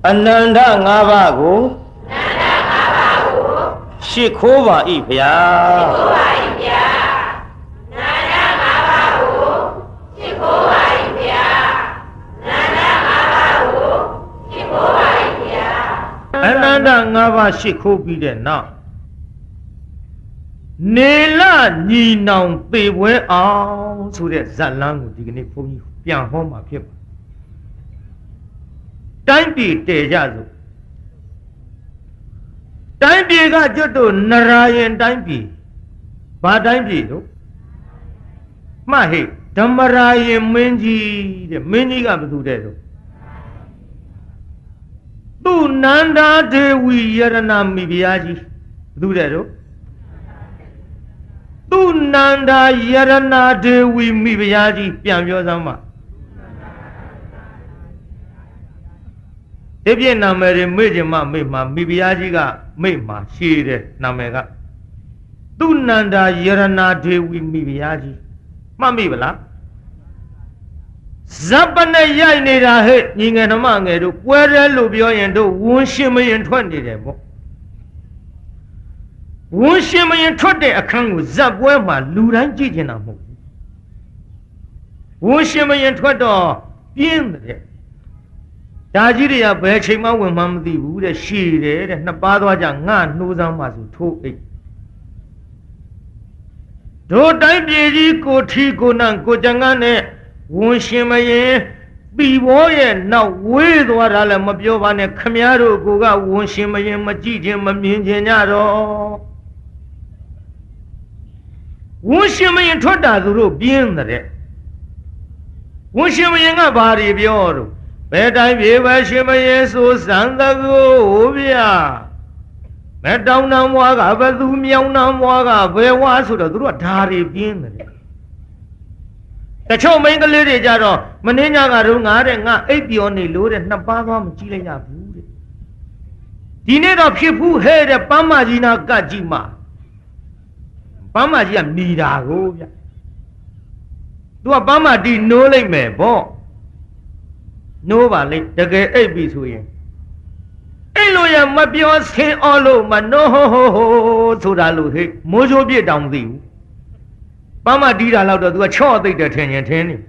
အနန္တ၅ပါးကိုရှစ်ခိုးပါ၏ဗျာအနန္တ၅ပါးရှစ်ခိုးပြီးတဲ့နောက်နေလညီနောင်သေပွဲအောင်ဆိုတဲ့ဇတ်လမ်းကိုဒီကနေ့ဘုန်းကြီးပြန်ဟောမှာဖြစ်ပါတိုင်းပြည်တည်ကြစို့တိုင်းပြည်ကကျွတ်တို့နရာယင်တိုင်းပြည်ဘာတိုင်းပြည်တို့မှတ်ဟဲ့ဓမ္မရာယင်မင်းကြီးတဲ့မင်းကြီးကဘယ်သူတဲ့တို့သူနန္ဒာဒေဝီယရဏမိဖုရားကြီးဘယ်သူတဲ့တို့သူနန္ဒာယရဏဒေဝီမိဖုရားကြီးပြန်ပြောစမ်းပါဒီပြည့်နာမည်တွေမေ့ခြင်းမမေ့မှာမိဖုရားကြီးကမေ့မှာရှည်တယ်နာမည်ကသူနန္ဒာယရဏဒေဝီမိဖုရားကြီးမှတ်မိဗလားဇပ်ပနဲ့ရိုက်နေတာဟဲ့ညီငယ်နှမငယ်တို့ပွဲရဲလို့ပြောရင်တို့ဝန်းရှင်မရင်ထွက်နေတယ်ပေါ့ဝန်းရှင်မရင်ထွက်တဲ့အခန်းကိုဇပ်ပွဲမှာလူတိုင်းကြည့်ကျင်တာမဟုတ်ဘူးဝန်းရှင်မရင်ထွက်တော့ပြင်းတယ်ဒါကြီးတွေကဘယ်ချိန်မှဝင်မှမသိဘူးတဲ့ရှည်တယ်တဲ့နှစ်ပါးသွားကြငါနှိုးစမ်းမှဆိုထိုးအိတ်တို့တိုင်းပြည်ကြီးကိုထီကိုနံကိုကြံကန်းနဲ့ဝန်ရှင်မရင်ပြီဘောရဲ့နောက်ဝေးသွားတာလည်းမပြောပါနဲ့ခမည်းတော်ကိုကဝန်ရှင်မရင်မကြည့်ခြင်းမမြင်ခြင်းကြတော့ဝန်ရှင်မရင်ထွက်တာသူတို့ပြင်းတဲ့ဝန်ရှင်မရင်ကဘာတွေပြောတော့ဘယ်တိုင်းပြေပဲရှင်မရင်ဆိုစံတကိုဗျာဘယ်တောင်းနှံမွားကဘယ်သူမြောင်းနှံမွားကဘယ်ဝါဆိုတော့သူတို့ကဓာရီပြင်းတယ်တချို့မိန်းကလေးတွေကြတော့မင်းညကတော့ငါတဲ့ငါအိပ်ပျော်နေလို့တဲ့နှစ်ပါးသွားမကြည့်လိုက်ရဘူးတဲ့ဒီနေ့တော့ဖြစ်ဘူးဟဲ့တဲ့ပန်းမကြီးနာကတ်ကြီးမှာပန်းမကြီးကနေတာကိုဗျသူကပန်းမတီနိုးလိုက်မယ်ဗောနိုးပါလေတကယ်အိပ်ပြီဆိုရင်အဲ့လိုရမပြောဆင်းအောင်လို့မနိုးဟိုဆိုတာလို့ဟဲ့မိုးချိုးပြစ်တောင်မသိဘူးပန်းမတီးတာတော့သူကချော့သိပ်တယ်ထင်ရင်ထင်းနေ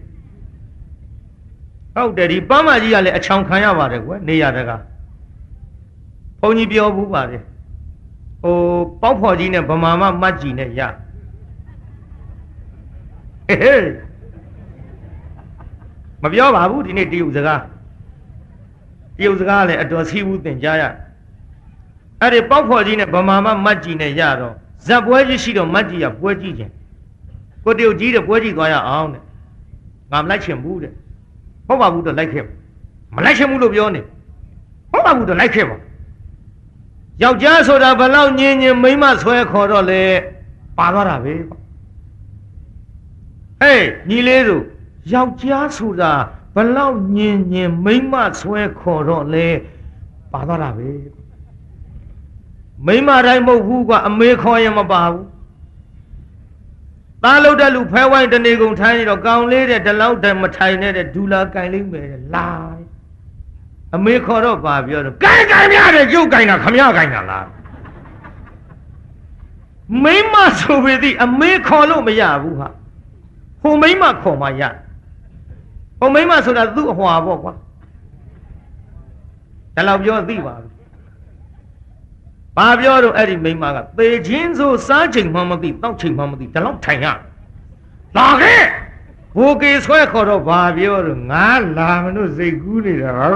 ဟုတ်တယ်ဒီပန်းမကြီးကလည်းအချောင်ခံရပါတယ်ကွယ်နေရတကဘုန်းကြီးပြောဘူးပါတယ်ဟိုပေါက်ဖော်ကြီးနဲ့ဗမာမမတ်ကြီးနဲ့ရဟေးမပြောပါဘူးဒီနေ့တရုတ်စကားလည်းအတော်စီးဘူးသင်ကြားရအဲ့ဒီပေါက်ဖော်ကြီးနဲ့ဗမာမမတ်ကြီးနဲ့ရတော့ဇက်ပွဲကြီးရှိတော့မတ်ကြီးကပွဲကြည့်ခြင်းကိုတရုတ်ကြီးတဲ့ပွဲကြည့်သွားရအောင်တဲ့ငါမလိုက်ချင်ဘူးတဲ့ဟုတ်ပါဘူးတော့လိုက်ခဲ့မလိုက်ချင်ဘူးလို့ပြောနေဟုတ်ပါဘူးတော့လိုက်ခဲ့ပါယောက်ျားဆိုတာဘလောက်ညင်ညင်မိန်းမဆွဲခေါ်တော့လေပါသွားတာပဲဟေးညီလေးတို့ယောက်ျားဆိုတာဘလောက်ညင်ညင်မိန်းမဆွဲခေါ်တော့လေပါသွားတာပဲမိန်းမတိုင်းမဟုတ်ဘူးကအမေခေါ်ရင်မပါဘူးသားလို့တဲ့လူဖဲဝိုင်းတနေကုန်ထိုင်းနေတော့ကောင်းလေးတဲ့ဒီလောက်တည်းမထိုင်နဲ့တဲ့ဒူလာကင်လိမ့်မယ်လာအမေခေါ်တော့ပါပြောတော့ကင်များတယ်ကျုပ်ကင်တာခမရကင်တာလားမိမဆိုပေသည်အမေခေါ်လို့မရဘူးဟာဟိုမိမခေါ်မှရဟိုမိမဆိုတာသူ့အဟွာပေါ့ကွာဒါလောက်ပြောသိပါဘူးဘာပြောတော့အဲ့ဒီမိမကသေချင်းဆိုစားချိန်မှမသိတောက်ချိန်မှမသိဒါလောက်ထိုင်ရလာခဲ့ဘိုးကေဆွဲခေါ်တော့ဘာပြောတော့ငါလာမလို့စိတ်ကူးနေတာကွာ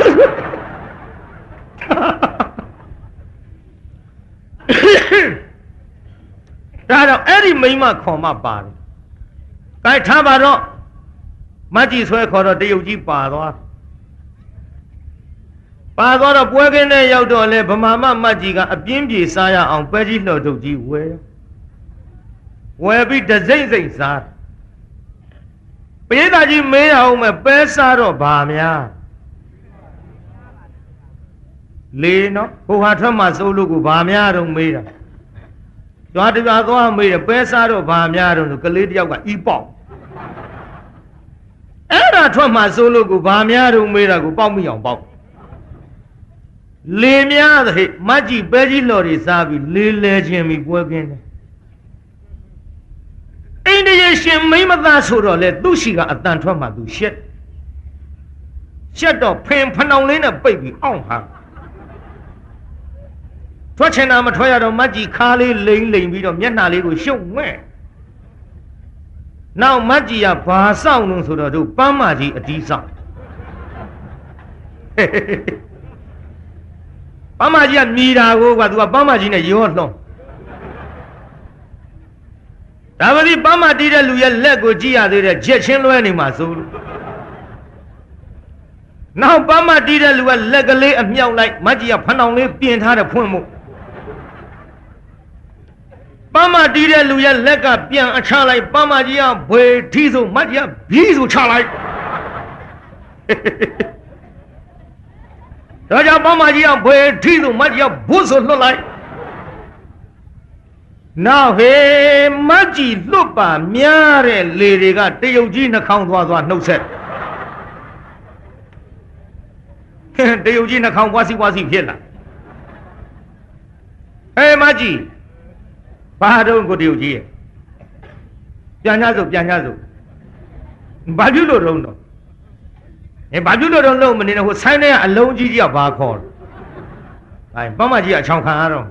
ဒါတော့အဲ့ဒီမိမခေါ်မှပါတယ်ကဲထားပါတော့မတ်ကြီးဆွဲခေါ်တော့တရုတ်ကြီးပါသွားတော့ပွဲကင်းနဲ့ရောက်တော့လေဗမာမတ်ကြီးကအပြင်းပြေစားရအောင်ပဲကြီးလှော်ထုတ်ကြီးဝယ်ပြီးတစိမ့်စိမ့်စားပရိသတ်ကြီးမေးအောင်မဲ့ပဲစားတော့ဗာများလေနော်ဟိုဟာထွက်မှစိုးလို့ကိုဗာများတော့မေးတာကြွားတရားသွားမေးတယ်ပဲစားတော့ဗာများတော့ကလေးတယောက်ကဤပေါက်အဲ့ဒါထွက်မှစိုးလို့ကိုဗာများတော့မေးတာကိုပေါက်မိအောင်ပေါက်လေများတဲ့မကြီးပဲကြီးလော်တွေစားပြီးလေးလဲချင်းပြီးပွဲကင်းတယ်အိန္ဒိယရှင်မိမသားဆိုတော့လေသူ့ရှိကအတန်ထွက်မှသူရှက်တော့ဖင်ဖနောင်လေးနဲ့ပိတ်ပြီးအောင့်ဟာထွက်ချင်တာမထွက်ရတော့မကြီးခါလေးလိမ့်ပြီးတော့မျက်နှာလေးကိုရှုပ်ငဲ့နောက်မကြီးကဘာစောင့်လို့ဆိုတော့တို့ပန်းမကြီးအတီးဆောင်ပန်းမကြီးကမြည်တာကိုကသူကပန်းမကြီးနဲ့ရောလှုံးဒါပေမဲ့ပန်းမတီးတဲ့လူရဲ့လက်ကိုကြည့်ရသေးတယ်ချက်ချင်းလွဲနေမှာစိုးလို့နောက်ပန်းမတီးတဲ့လူကလက်ကလေးအမြောက်လိုက်မကြီးကဖဏောင်လေးပြင်ထားတဲ့ဖွင့်မှုပန်းမတီးတဲ့လူရဲ့လက်ကပြန်အချလိုက်ပန်းမကြီးကဘွေထီးဆိုမကြီးကဘီးဆိုချလိုက်ဒါကြောင့်ပန်းမကြီးကဘွေထီးဆိုမကြီးကဘုဆိုလွတ်လိုက်နောက်ဟေးမကြီးလွတ်ပါများတဲ့လေတွေကတရုတ်ကြီးနှာခေါင်းသွားနှုတ်ဆက်တရုတ်ကြီးနှာခေါင်းပွားစီဖြစ်လာဟေးမကြီးဘာတော့ကိုတရုတ်ကြီးရဲ့ပြန်ကြစို့ဘာပြုလို့တော့ဘာပြုလို့တော့လုံးမနေနဲ့ဟိုဆိုင်းထဲကအလုံးကြီးကဘာခေါ်လဲအဲပန်းမကြီးကအချောင်ခံရတော့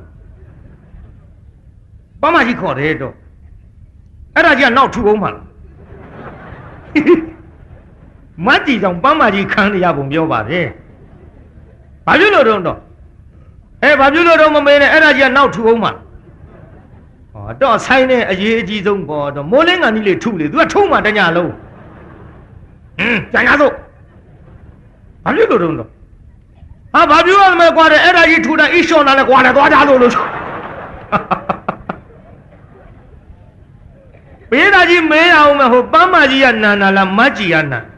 ပန်းမကြီးခေါ်တယ်တော့အဲ့ဒါကြီးကနောက်ထူအောင်ပါလားမကြီးကြောင့်ပန်းမကြီးခံရပုံပြောပါတယ်ဘာပြုလို့တော့ဘာပြုလို့တော့မမေးနဲ့အဲ့ဒါကြီးကနောက်ထူအောင်ပါတော့ဆိုင်နဲ့အရေးအကြီးဆုံးပေါ်တော့မိုးလင်းကန်ကြီးလေးထုလေသူကထုံးမှတညလုံးပြန်ရစို့ဘာပြုလို့တော့ဘာပြုရမလဲကွာတဲ့အဲ့ဒါကြီးထူတာအီရှော်လာလဲကွာတယ်သွားကြလို့ဘေးသားကြီးမဲအောင်မဟုတ်ပန်းမကြီးကနန်လားမကြီးကနန်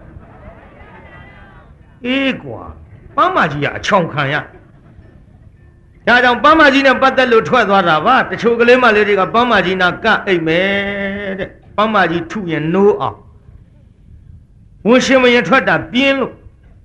အေးကွာပန်းမကြီးကအချောင်ခံရဒါကြောင့်ပန်းမကြီးနဲ့ပတ်သက်လို့ထွက်သွားတာပါတချို့ကလေးမလေးတွေကပန်းမကြီးနာကအိတ်မယ်တဲ့ပန်းမကြီးထုရင်နိုးအောင်ဝန်ရှင်မရင်ထွက်တာပြင်းလို့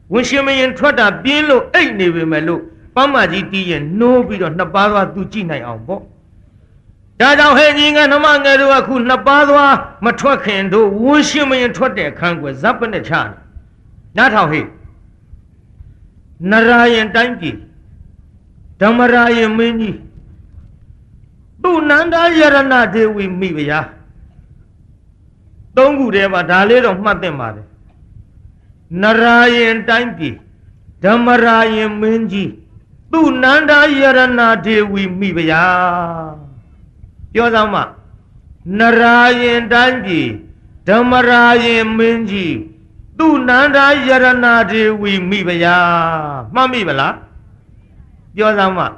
အိတ်နေပေမဲ့လို့ပန်းမကြီးတီးရင်နိုးပြီးတော့နှစ်ပါးသွားသူကြည့်နိုင်အောင်ပေါ့ဒါကြောင့်ဟဲ့ညီငယ်နှမငယ်တို့ကခုနှစ်ပါးသွားမထွက်ခင်တို့ဝန်ရှင်မရင်ထွက်တဲ့အခန်းကွယ်ဇပ်ပနဲ့ချနားထောင်ဟဲ့နရာယင်တိုင်းပြည်ဓမ္မရာယမင်းကြီးသူနန္ဒာယရဏဒေဝီမိဖုရားသုံးခုတည်းမှာဒါလေးတော့မှတ်သင့်ပါတယ်နရာယင်တိုင်းပြည်ဓမ္မရာယမင်းကြီးသူနန္ဒာယရဏဒေဝီမိဖုရားပြောစမ်းမနရာယင်တိုင်းပြည်ဓမ္မရာယမင်းကြီးသူနန္ဒာယရဏဒေဝီမိဖုရားမှတ်မိဗလားပြောစမ်းမ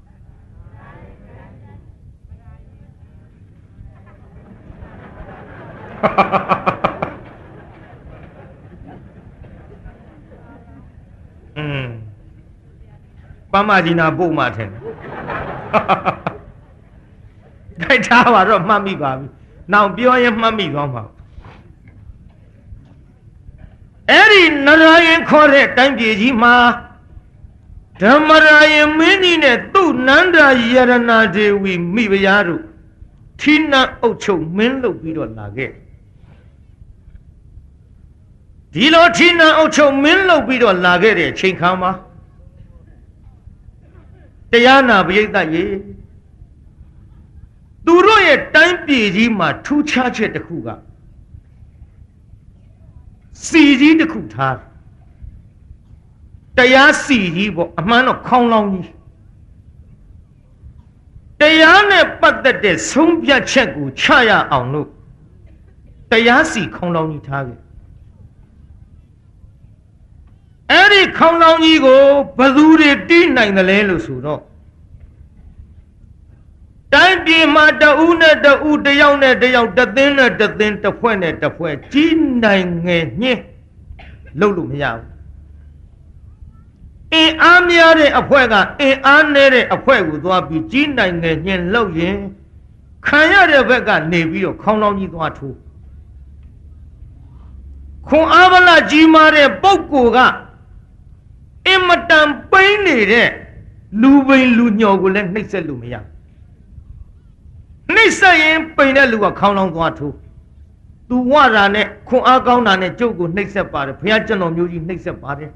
ပန်းမကြီးနာပို့မှထင်တယ်ထိုက်ထားပါတော့မှတ်မိပါပြီနောက်ပြောရင်မှတ်မိသွားမှာအဲ့ဒီနရာယင်ခေါ်တဲ့တိုင်းပြည်ကြီးမှာဓမ္မရာယမင်းကြီးနဲ့သူ့နန္ဒာယရဏဒေဝီမိဖုရားတို့ထီနန်းအုပ်ချုပ်မင်းလုပ်ပြီးတော့လာခဲ့ဒီလိုထီနန်းအုပ်ချုပ်မင်းလုပ်ပြီးတော့လာခဲ့တဲ့ချိန်ခါမှာတရားနာပရိသတ်ရေသူတို့ရဲ့တိုင်းပြည်ကြီးမှာထူးခြားချက်တစ်ခုကစီကြီးတစ်ခုထားတရားစီကြီးပေါ့အမှန်တော့ခေါင်းလောင်းကြီးတရားနဲ့ပတ်သက်တဲ့ဆုံးဖြတ်ချက်ကိုချရအောင်လို့တရားစီခေါင်းလောင်းကြီးထားခဲ့အဲ့ဒီခေါင်းလောင်းကြီးကိုဘယ်သူတွေတီးနိုင်တယ်လဲလို့ဆိုတော့တိုင်းပြည်မှာတဦးနဲ့တဦးတယောက်နဲ့တယောက်တသင်းနဲ့တသင်းတစ်ဖွဲ့နဲ့တစ်ဖွဲ့ကြီးနိုင်ငယ်ညှင်းလုပ်လို့မရဘူးအင်အားများတဲ့အဖွဲ့ကအင်အားနည်းတဲ့အဖွဲ့ကိုသွားပြီးကြီးနိုင်ငယ်ညှင်းလုပ်ရင်ခံရတဲ့ဘက်ကနေပြီးတော့ခေါင်းလောင်းကြီးသွားထိုးခွန်အားဗလာကြီးမားတဲ့ပုဂ္ဂိုလ်ကအင်မတန်ပိန်းနေတဲ့လူပိန်လူညော်ကိုလည်းနှိပ်စက်လို့မရနှိပ်စက်ရင်ပိန်တဲ့လူကခေါင်းလောင်းသွားထိုးသူဝတာနဲ့ခွန်အားကောင်းတာနဲ့ကျုပ်ကိုနှိပ်စက်ပါတယ်ဘုရားကျွန်တော်မျိုးကြီးနှိပ်စက်ပါတယ်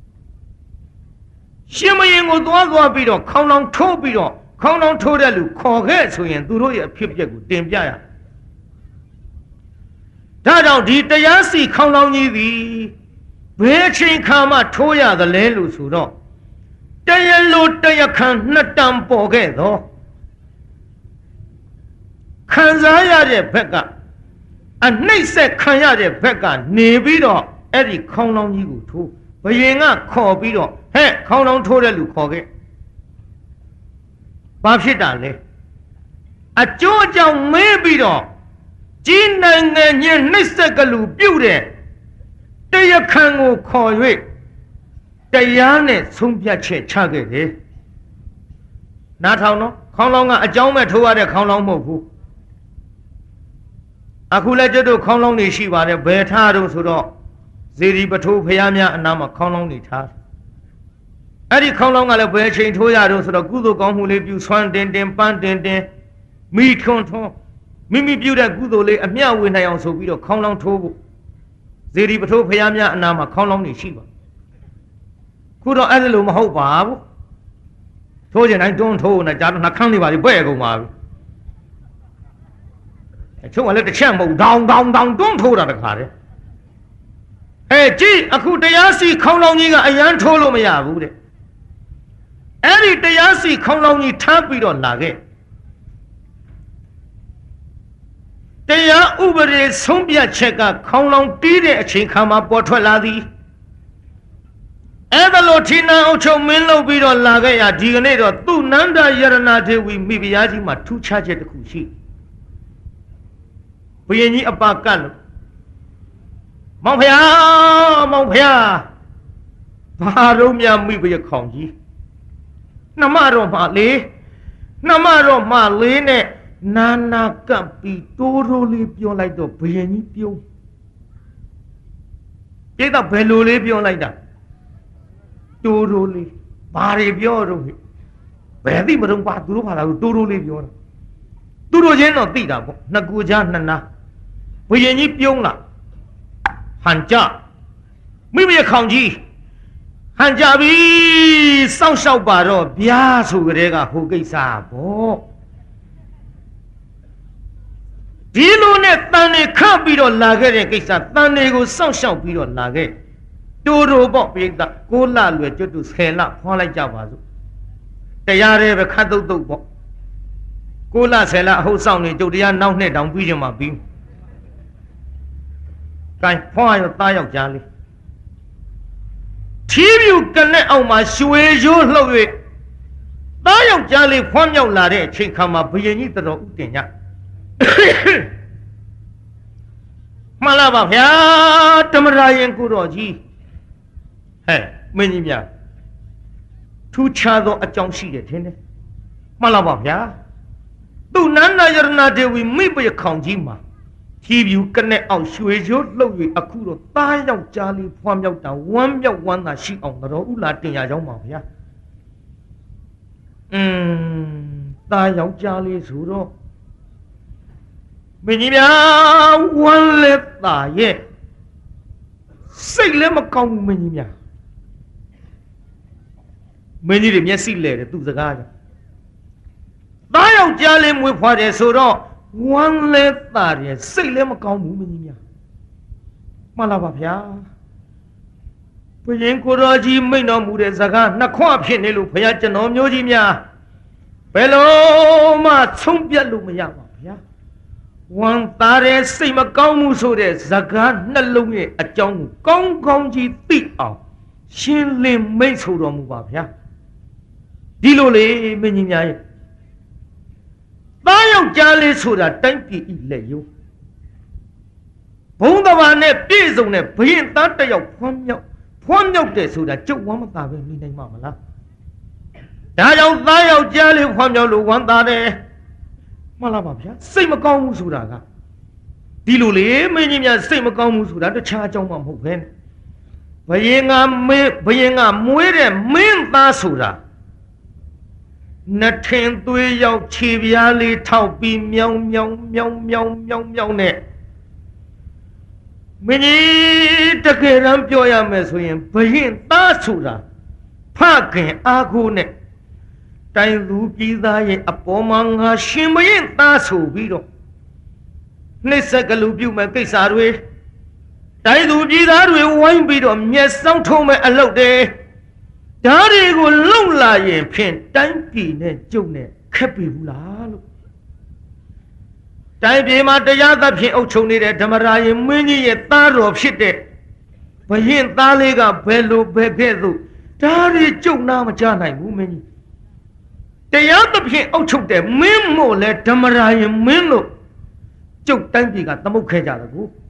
ရှင်မယင်ကိုသွားပြီးတော့ခေါင်းလောင်းထိုးပြီးတော့ခေါင်းလောင်းထိုးတဲ့လူခေါ်ခဲ့ဆိုရင်သူတို့ရဲ့အဖြစ်အပျက်ကိုတင်ပြရဒါကြောင့်ဒီတရားစီခေါင်းလောင်းကြီးသည်ဘယ်ချိန်ခါမှထိုးရသလဲလို့ဆိုတော့တရားလိုတရားခံနှစ်တန်ပေါ်ခဲ့တော့ခံစားရတဲ့ဘက်ကအနှိမ့်ဆက်ခံရတဲ့ဘက်ကနေပြီးတော့အဲ့ဒီခေါင်းလောင်းကြီးကိုထိုးဘယင်ကခေါ်ပြီးတော့ဟဲ့ခေါင်းလောင်းထိုးတဲ့လူခေါ်ခဲ့ဘာဖြစ်တာလဲအကျိုးအကြောင်းမင်းပြီးတော့ကြီးနိုင်ငံညနှိမ့်ဆက်ကလူပြုတ်တဲ့တရားခံကိုခေါ်၍တရားနဲ့ဆုံးဖြတ်ချက်ချခဲ့တယ်နားထောင်နော်ခေါင်းလောင်းကအကြောင်းမဲ့ထိုးရတဲ့ခေါင်းလောင်းမဟုတ်ဘူးအခုလည်းကျွတ်တို့ခေါင်းလောင်းတွေရှိပါတယ်ဘယ်ထားတော့ဆိုတော့ဇေဒီပထိုးဖရားများအနာမှာခေါင်းလောင်းတွေထားအဲ့ဒီခေါင်းလောင်းကလည်းဘယ်ချိန်ထိုးရတော့ဆိုတော့ကုသိုလ်ကောင်းမှုလေးပြုဆွမ်းတင်ပန်းတင်မိထွန်းမိမိပြုတဲ့ကုသိုလ်လေးအမျှဝေနိုင်အောင်ဆိုပြီးတော့ခေါင်းလောင်းထိုးဖို့ဇေဒီပထိုးဖရားများအနာမှာခေါင်းလောင်းတွေရှိပါခုတော့အဲ့လိုမဟုတ်ပါဘူးထိုးကျင်တိုင်းတွန်းထိုးနေကြတော့နှခမ်းလေးပါလေပဲ့ကုန်ပါပြီအချုံကလည်းတစ်ချက်မဟုတ်ဒေါင်တွန်းထိုးတာတခါတည်းကြည့်အခုတရားစီခေါင်းလောင်းကြီးကအရန်ထိုးလို့မရဘူးတဲ့အဲ့ဒီတရားစီခေါင်းလောင်းကြီးထားပြီးတော့လာခဲ့တရားဥပဒေဆုံးဖြတ်ချက်ကခေါင်းလောင်းတီးတဲ့အချိန်ခါမှာပေါ်ထွက်လာသည်အဲ့ဒါလို့ထိနာအုပ်ချုပ်မင်းလုပ်ပြီးတော့လာခဲ့ရဒီကနေ့တော့သူ့နန္ဒယရဏဒေဝီမိဖုရားကြီးမှာထူးခြားချက်တစ်ခုရှိဘုရင်ကြီးအပါကတ်လို့မောင်ဖျားဘာတော့မြမိဘရခေါင်ကြီးနှမတော့မှလေးနဲ့နာကပ်ပြီးတိုးလေးပြောလိုက်တော့ဘုရင်ကြီးပြုံးပြိတ္တဘယ်လိုလေးပြောလိုက်တာတိုးလေးဘာတွေပြောတော့ဘယ်သိမတော့ပါသူတို့ဘာသာတိုးလေးပြောတာသူတို့ချင်းတော့သိတာပေါ့နှစ်ကူကြားနှစ်နာဘုရင်ကြီးပြုံးလာဟန်ကြမိမရခေါင်ကြီးဟန်ကြပြီစောင့်ရှောက်ပါတော့ဗျာဆိုကြတဲ့ကဟိုကိစ္စပေါ့ဒီလိုနဲ့တန်နေခတ်ပြီးတော့လာခဲ့တဲ့ကိစ္စတန်တွေကိုစောင့်ရှောက်ပြီးတော့လာခဲ့တိုးပေါ့ပြိတ္တ6လလွယ်ကျွတ်တူ10လဖွာလိုက်ကြပါစို့တရားရဲပဲခတ်တုတ်ပေါ့6လ10လအဟုတ်ဆောင်နေကျုပ်တရားနောက်နှစ်တောင်ပြီးကြမှာပြီးကိုင်ဖွာရောသားယောက်ကြားလေးထီးပြူကနဲ့အောင်မှာရွှေရိုးလှုပ်၍သားယောက်ကြားလေးဖွားမြောက်လာတဲ့အချိန်ခါမှာဘုရင်ကြီးတော်ဥတင်ညမှန်လားပါဗျာတမရာရင်ကိုတော်ကြီးမင်းကြီးများထူးခြားသောအကြောင်းရှိတယ်ထင်တယ်မှန်လားပါဗျာသူနန္ဒယရဏဒေဝီမိဘရခေါင်ကြီးမှာထီးပြူကနဲ့အောင်ရွှေရိုးလှုပ်၍အခုတော့သားယောက်ကြားလေးဖွားမြောက်တာဝမ်းမြောက်ဝမ်းသာရှိအောင်တော်ဥလာတင်ရကြောင်းပါဗျာသားယောက်ကြားလေးဆိုတော့မင်းကြီးများဝမ်းလက်သာရဲ့စိတ်လည်းမကောင်းဘူးမင်းကြီးများမင်းကြီးတွေမျက်စိလဲတယ်သူစကားကြောင့်သားယောက်ကြားလေးမွေးဖွားတယ်ဆိုတော့ဝမ်းလက်သာရဲ့စိတ်လည်းမကောင်းဘူးမင်းကြီးများမှန်လားပါဗျာဘုရင်ကိုတော်ကြီးမိန့်တော်မူတဲ့စကားနှစ်ခွဖြစ်နေလို့ဘုရားကျွန်တော်မျိုးကြီးများဘယ်လိုမှဆုံးပြတ်လို့မရပါဗျာဝမ်းသားတဲ့စိတ်မကောင်းမှုဆိုတဲ့စကားနှလုံးရဲ့အကြောင်းကိုကောင်းကြီးသိအောင်ရှင်းလင်းမိတ်ဆိုတော်မူပါဗျာဒီလိုလေမင်းကြီးများရဲ့သားယောက်ကြားလေးဆိုတာတိုင်းပြည်ဤလက်ယုံဘုံတဘာနဲ့ပြည့်စုံတဲ့ဘရင်သားတစ်ယောက်ဖွားမြောက်တယ်ဆိုတာကြုတ်ဝမ်းမသာပဲနေနိုင်မှာမလားဒါကြောင့်သားယောက်ကြားလေးဖွားမြောက်လို့ဝမ်းသာတယ်မှန်လားပါဗျာစိတ်မကောင်းဘူးဆိုတာကဒီလိုလေမင်းကြီးများစိတ်မကောင်းဘူးဆိုတာတခြားအကြောင်းမှမဟုတ်ပဲဘယင်ကမွေးတဲ့မင်းသားဆိုတာ Nothing to your chiviali taupi meow meow meow meow meow meow net. Many the Keram Joya Messoyam, Pahin Tasura, Parkin Agune, Time Luki Thy Apomanga Shimayin Tasu Vido. Nessakalubu Makisarwe, Tai Luki that will wine bidom, yes, some told me a low day. Daddy will long lie pin, time pin and jone, capibula. Time be my Dayada Pin Ochoni, Tamarai, many a thorough of shit. But in Taliga, Bello, Bebezu, Daddy Jona Majana, woman. Dayada Pin Ocho, the Mimo, let Tamarai, Mino. Joke time be got the Mokaja.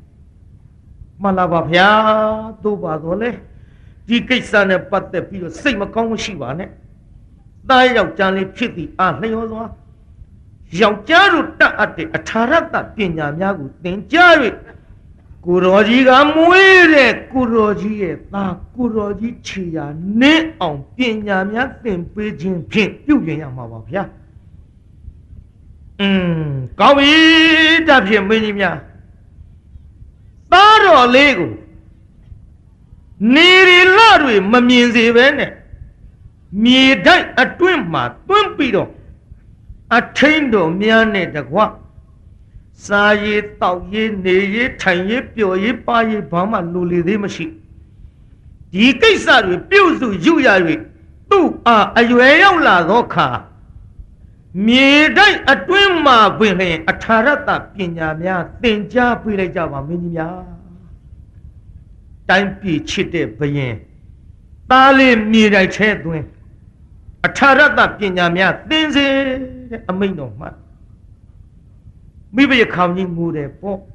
Malabia, Dubadole. Di Kisan and Pat the Pio, same a common Shivane. Die of Johnny Pitty, and Leozoa. Young Jaru at the Atarata, Pina Yagu, then Jerry. Kurojiga Muere, Kuroji, Kuroji Chia, Ne on Pina Yak, then Pigeon Pin, you young Mavia. Gawi, Davian Minimia. Baro Lego. Nearly Larry, Maminzi Vene. Me die a twin ma, twin pido. A tendo, miane the gua. Saye, tau ye, neye, tanye, pio ye, pa ye, bama, luli de machi. Di Kisari, Puzu, Yuyari. Tu are a Yuela Roca. Me die a twin ma, Willie, a tarata, pina, then Japila Java, Minia. Time be cheated by yen. Bali me I said doing. A tarata pinyamia, things a main of man. Maybe a counting mood a pop.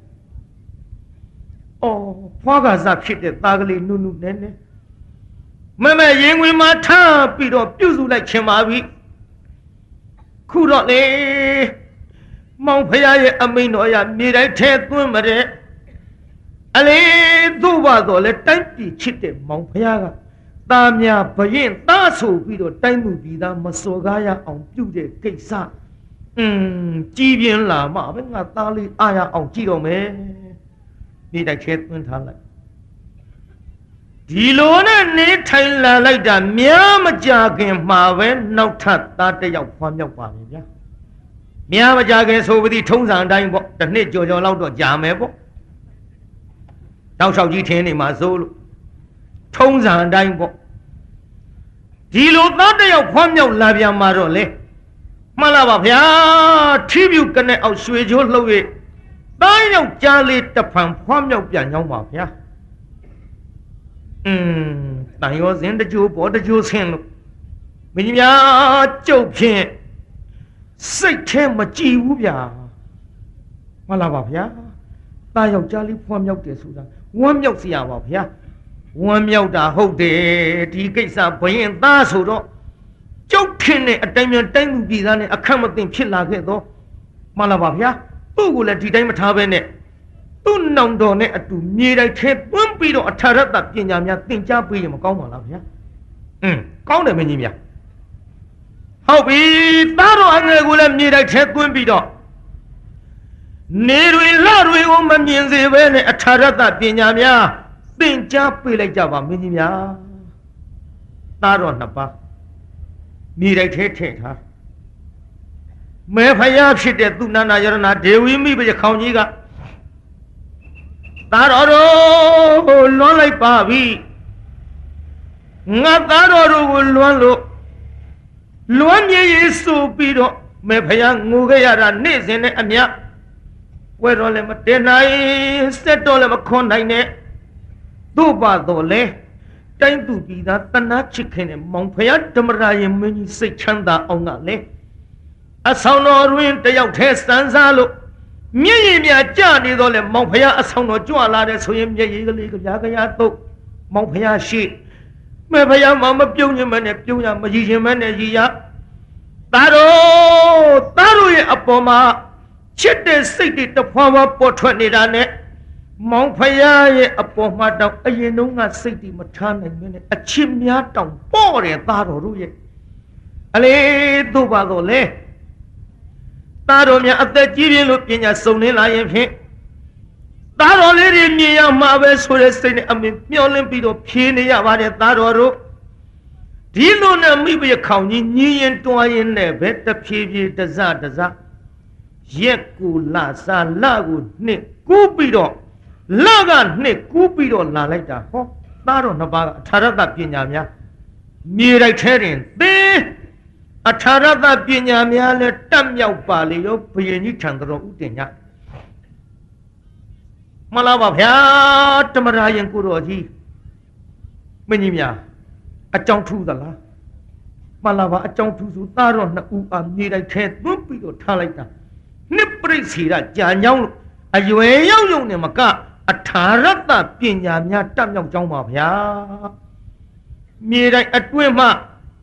Oh, Pogas are cheated, ugly nunu nene. Mamma, young with my tongue, beat up, you like Chemavi. Could not lay Montpellier, a main or ya, need I tell them. Ale Dubado, let time be cheated, Montpellier. Damia, Payen, Tasso, Vido, Time Vida, Masogaya, on Tude, Kesa. Jibian La, Marvin, Atali, Aya, on Gido, me. Need I check when Tala. Dilona, ne Taylor like that, Miama Jagan, Marvin, no tat, that day of Pamia Pamia. Miama Jagan, so with the tones and dying, the net Jojo Laudo Jamebo. Now shall you tell him my soul? Tones and dying book. Dilo not the Pamio Lavia Marole. Malabia, tribute connect out switch your low way. Dine out Charlie the Pamio Piano Mafia. I was in the Jew, or the Jew's hand. When you are joking, say, Tim, a Jew. Malabia. Dine out Charlie Pamio Tesuda. One milk see our here. One milk the whole day, the gates are paying that's all. Joking a time be done a common chill like it though. Malabia, who will let the dame have in it? Do not donate to me. I can't one bit of a turret that Pinyamia think Jabi Macomalabia. Call them in India. How be that will let me I can't one bit of. Nearly Larry woman means when a tarata pinyamia, then Japi like Java Minia. Taron Napa. Need I take her? May I have shit at Dunana Yarana, they will me with a countiga. Taroro, non like Pavi. Not Taroro will one look. Luanya is so bido, may payang Mugayara, Nizin and ya. Where all them then I said all of a condine. Do badole. Time to be that the chicken and Montpellier, Tamarai, many say Chanda on that lake. A sound or wind, the out test and Zalo. Mia Johnny, all of Montpellier, a sound of Joala, so him Yagaligo Yagayato, Montpellier sheep. Mapaya Mamma Punium and a Puna Magician and Ya. Taro, Apoma. Chit the city to power for 20 dane. Montpellier upon my dog, a Yenunga city, Matan and minute, a chimney down, 4 Taro Ruye. Ale tu ba do le. Ta ro mya atet ji pyin lo pnya sung nin la yin phin. Ta ro le ri myin ya ma be so de siat ne amin myaw lin pi do phie ne ya ba de ta ro ro. Di lo ne mi be khaung ji nyi yin twa yin ne be ta phie phie ta za ta za. Yet ku la sa la ku nit ku pi do la ga nit ku pi do la lai ta ho. Ta ro na ba atharata pnya mya. Mye rai the rin te atharata pnya mya le tat myauk pa le yo byin ji thang taro u tin nya. Ma la ba phya Tamara yin ku ro ji. Myin ji mya a chaung thu da la. Ma la ba a chaung thu su ta ro na u a mye rai the twin pi do tha lai ta. Nit prit si ra ja nyaung lo a ywe yaung yaung ne ma ka atharata pnya mya tat myauk chaung ba phya. Mye rai atwin ma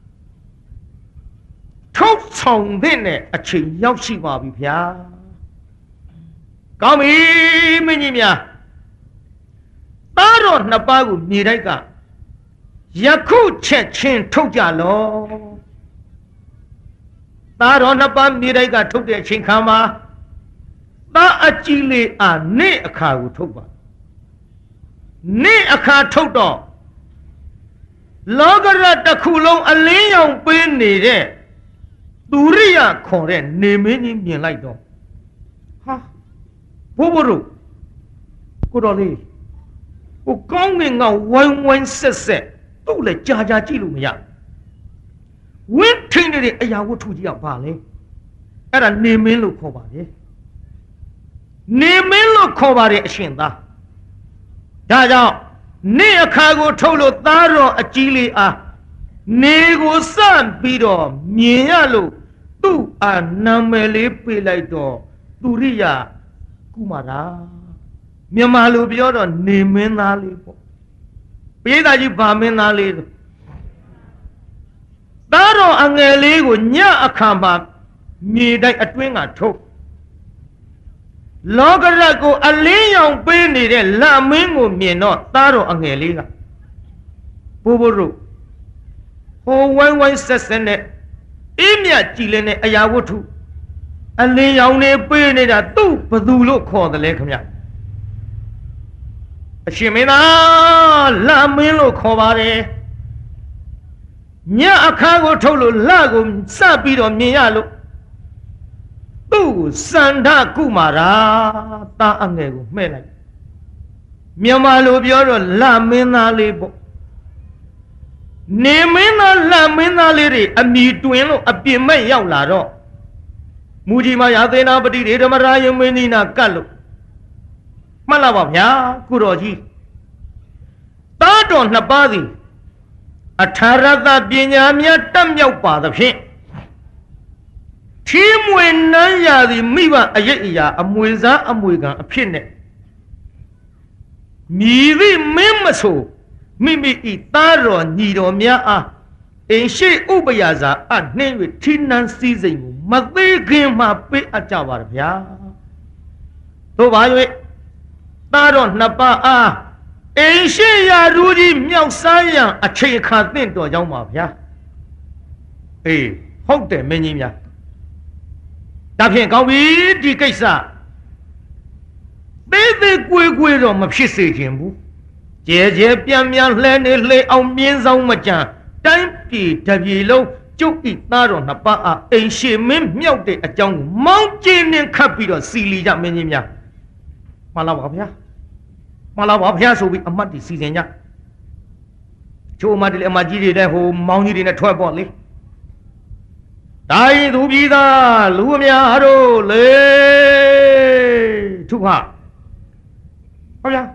ထုတ်ဆောင်တဲ့အချိန်ရောက်ရှိပါပြီဗျာကောင်းပြီမင်းကြီးများသားတော်နှစ်ပါးကိုမြေတိုက်ကယခုချက်ချင်းထုတ်ကြလောသားတော်နှစ်ပါးမြေတိုက်ကထုတ်တဲ့အချိန်ခါမှာသားအကြီးလေးအားနေ့အခါကိုထုတ်ပါနေ့အခါထုတ်တော့လောကရတစ်ခုလုံးအလင်းရောင်ပေးနေတဲ့သူရိယခေါ်တဲ့နေမင်းကြီးမြင်လိုက်တော့ဟာဘိုးဘိုးတို့ကိုတော်လေးကိုကောင်းငင်ကဝိုင်းဝိုင်းဆက်ဆက်သူ့လည်းကြာကြာကြည့်လို့မရဝင်းထင်းနေတဲ့အရာဝတ္ထုကြီးကပါလေအဲ့ဒါနေမင်းလို့ခေါ်ပါလေနေမင်းလို့ခေါ်ပါတဲ့အရှင်သားဒါကြောင့်နေ့အခါကိုထုတ်လို့သားတော်အကြီးလေးအားနေကိုစပြီးတော့မြင်ရလို့သူ့အာနာမည်လေးပေးလိုက်တော့သူရိယကုမာရာမြန်မာလိုပြောတော့နေမင်းသားလေးပေါ့ပိဿာကြီးဗာမင်းသားလေးသားတော်အငယ်လေးကိုညအခါမှာမြေတိုက်အတွင်းကထုတ်လောကရကိုအလင်းရောင်ပေးနေတဲ့လမင်းကိုမြင်တော့သားတော်အငယ်လေးကဘိုးဘိုးတို့ဟိုဝိုင်းဝိုင်းဆက်ဆက်နဲ့အေးမြကြည်လင်းတဲ့အရာဝတ္ထုအလင်းရောင်နေပေးနေတာသူ့ဘသူလို့ခေါ်တယ်လဲခင်ဗျအရှင်မင်းသားလမင်းလို့ခေါ်ပါတယ်ညအခါကိုထုတ်လို့လကိုစပြီးတော့မြင်ရလို့သူ့ကိုစန္ဒကုမာရာတာအငယ်ကိုမှဲ့လိုက်မြန်မာလိုပြောတော့လမင်းသားလေးပေါ့နေမင်းသားလမင်းသားလေးတွေအမိတွင်လို့အပြစ်မဲ့ရောက်လာတော့မူကြီးမရာသေနာပတိဓမ္မရာယမင်းကြီးနာကတ်လို့မှတ်လာပါဗျာကုတော်ကြီးသားတော်နှစ်ပါးစီအထာရတပညာမြတ်တက်မြောက်ပါသဖြင့်ချီးမွေနန်းရာသည်မိဘအရေးအရာအမွေစားအမွေခံအဖြစ်နဲ့မြည်သည့်မင်းမဆိုမိမိဤသားတော်ညီတော်များအားအိမ်ရှိဥပယာစာအနှင်း၍ထိနှန်းစည်းစိမ်ကိုမသေးခင်မှပေးအပ်ကြပါရဗျာတို့ပါ၍သားတော်နှစ်ပါးအားအိမ်ရှိရာလူကြီးမြောက်စားရန်အချိန်အခါသင့်တော်ကြောင်းပါဗျာအေးဟုတ်တယ်မင်းကြီးများဒါဖြင့်ကောင်းပြီဒီကိစ္စသေးသေးကွေးကွေးတော့မဖြစ်စေချင်ဘူးကျဲကျဲပြန်ပြန်လှဲနေလှဲအောင်မြင်းဆောင်မကြံတိုင်းပြည်တပြည်လုံးကျုပ်ဤသားတော်နှစ်ပါးအားအိမ်ရှိမင်းမြောက်တဲ့အကြောင်းကိုမောင်းကျင်းနှင်ခတ်ပြီးတော့စီလီကြမင်းကြီးများမှန်လားပါဗျာမှန်လားပါဗျာဆိုပြီးအမတ်တီစီစဉ်ကြချိုးအမတ်တီလည်းအမတ်ကြီးတွေတဲ့ဟိုမောင်းကြီးတွေနဲ့ထွက်ပေါ့လေတိုင်းသူပြည်သားလူအများတို့လေထုခဟုတ်လား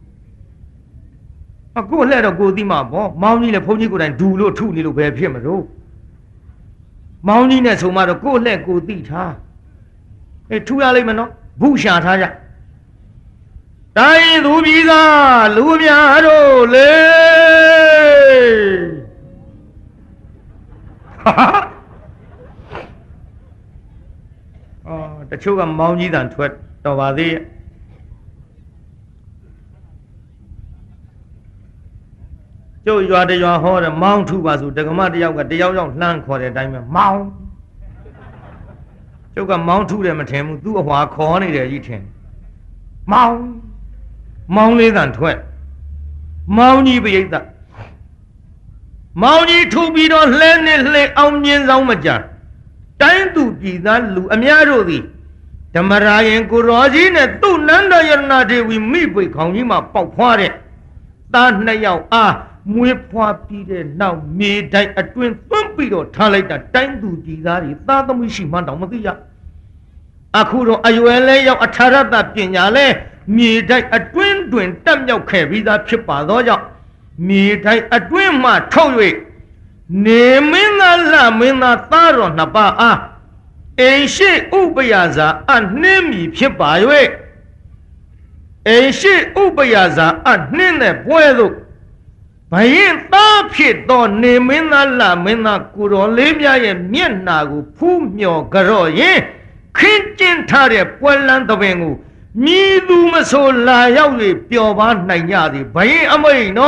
အခုလှဲ့တော့ကိုသိမှာပေါ့မောင်းကြီးလည်းဘုန်းကြီးကိုယ်တိုင်ဒူလို့ထုနေလို့ပဲဖြစ်မလို့မောင်းကြီးနဲ့ဆိုမှတော့ကိုလှဲ့ကိုသိထားအေးထူရလိမ့်မယ်နော်ဘုရှာထားကြတိုင်းသူပြည်သားလူအများတို့လေတချို့ကမောင်းကြီးတန်ထွက်တော်ပါသေးရဲ့就抓的抓好的忙出把手，这个嘛的要难考的တိုင်းမှာမောင်းကျုပ်ကမောင်းထုတယ်မထင်ဘူးသူ့အဟွာခေါ်နေတယ်ကြီးထင်မောင်းလေးတန်ထွက်မောင်းကြီးပိဋကမောင်းကြီးထုပြီးတော့လှဲနဲ့လှဲအောင်မြင်ဆောင်မကြတိုင်းသူပြည်သားလူအများတို့သည်ဓမ္မရာယင်ကိုရောကြီးနဲ့သူ့နန္ဒယရဏဒေဝီမိပွေခေါင်းကြီးမှာပေါက်ဖွားတဲ့သားနှစ်ယောက်အားမွေးဖွားပြီးတဲ့နောက်မြေတိုင်းအတွင်းသွန်းပြီးတော့ထားလိုက်တာတိုင်းသူပြည်သားတွေသားသမီးရှိမှတောင်မသိရအခုတော့အရွယ်လဲရောက်အထာရတပညာလဲမြေတိုင်းအတွင်းတွင်တက်မြောက်ခဲ့ပြီးသားဖြစ်ပါသောကြောင့်မြေတိုင်းအတွင်းမှထုတ်၍နေမင်းသားလမင်းသားသားတော်နှစ်ပါးအားအိမ်ရှိဥပယဇာအနှင်းမီဖြစ်ပါ၍အိမ်ရှိဥပယဇာအနှင်းတဲ့ပွဲသို့ဘယင်သားဖြစ်သောနေမင်းသားလမင်းသားကိုတော်လေးများရဲ့မျက်နာကိုဖူးမြော်ကြော့ရင်ခင်းကျင်းထားတဲ့ပွဲလန်းသဘင်ကိုမြည်သူမဆိုလာရောက်၍ပျော်ပါနိုင်ကြသည်ဘယင်အမိန်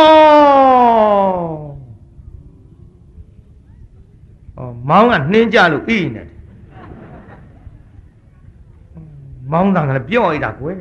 နော်မောင်းကနှင်းကြလို့ဤနေတယ်မောင်းတန်ကလည်းပြော့ရတာကွယ်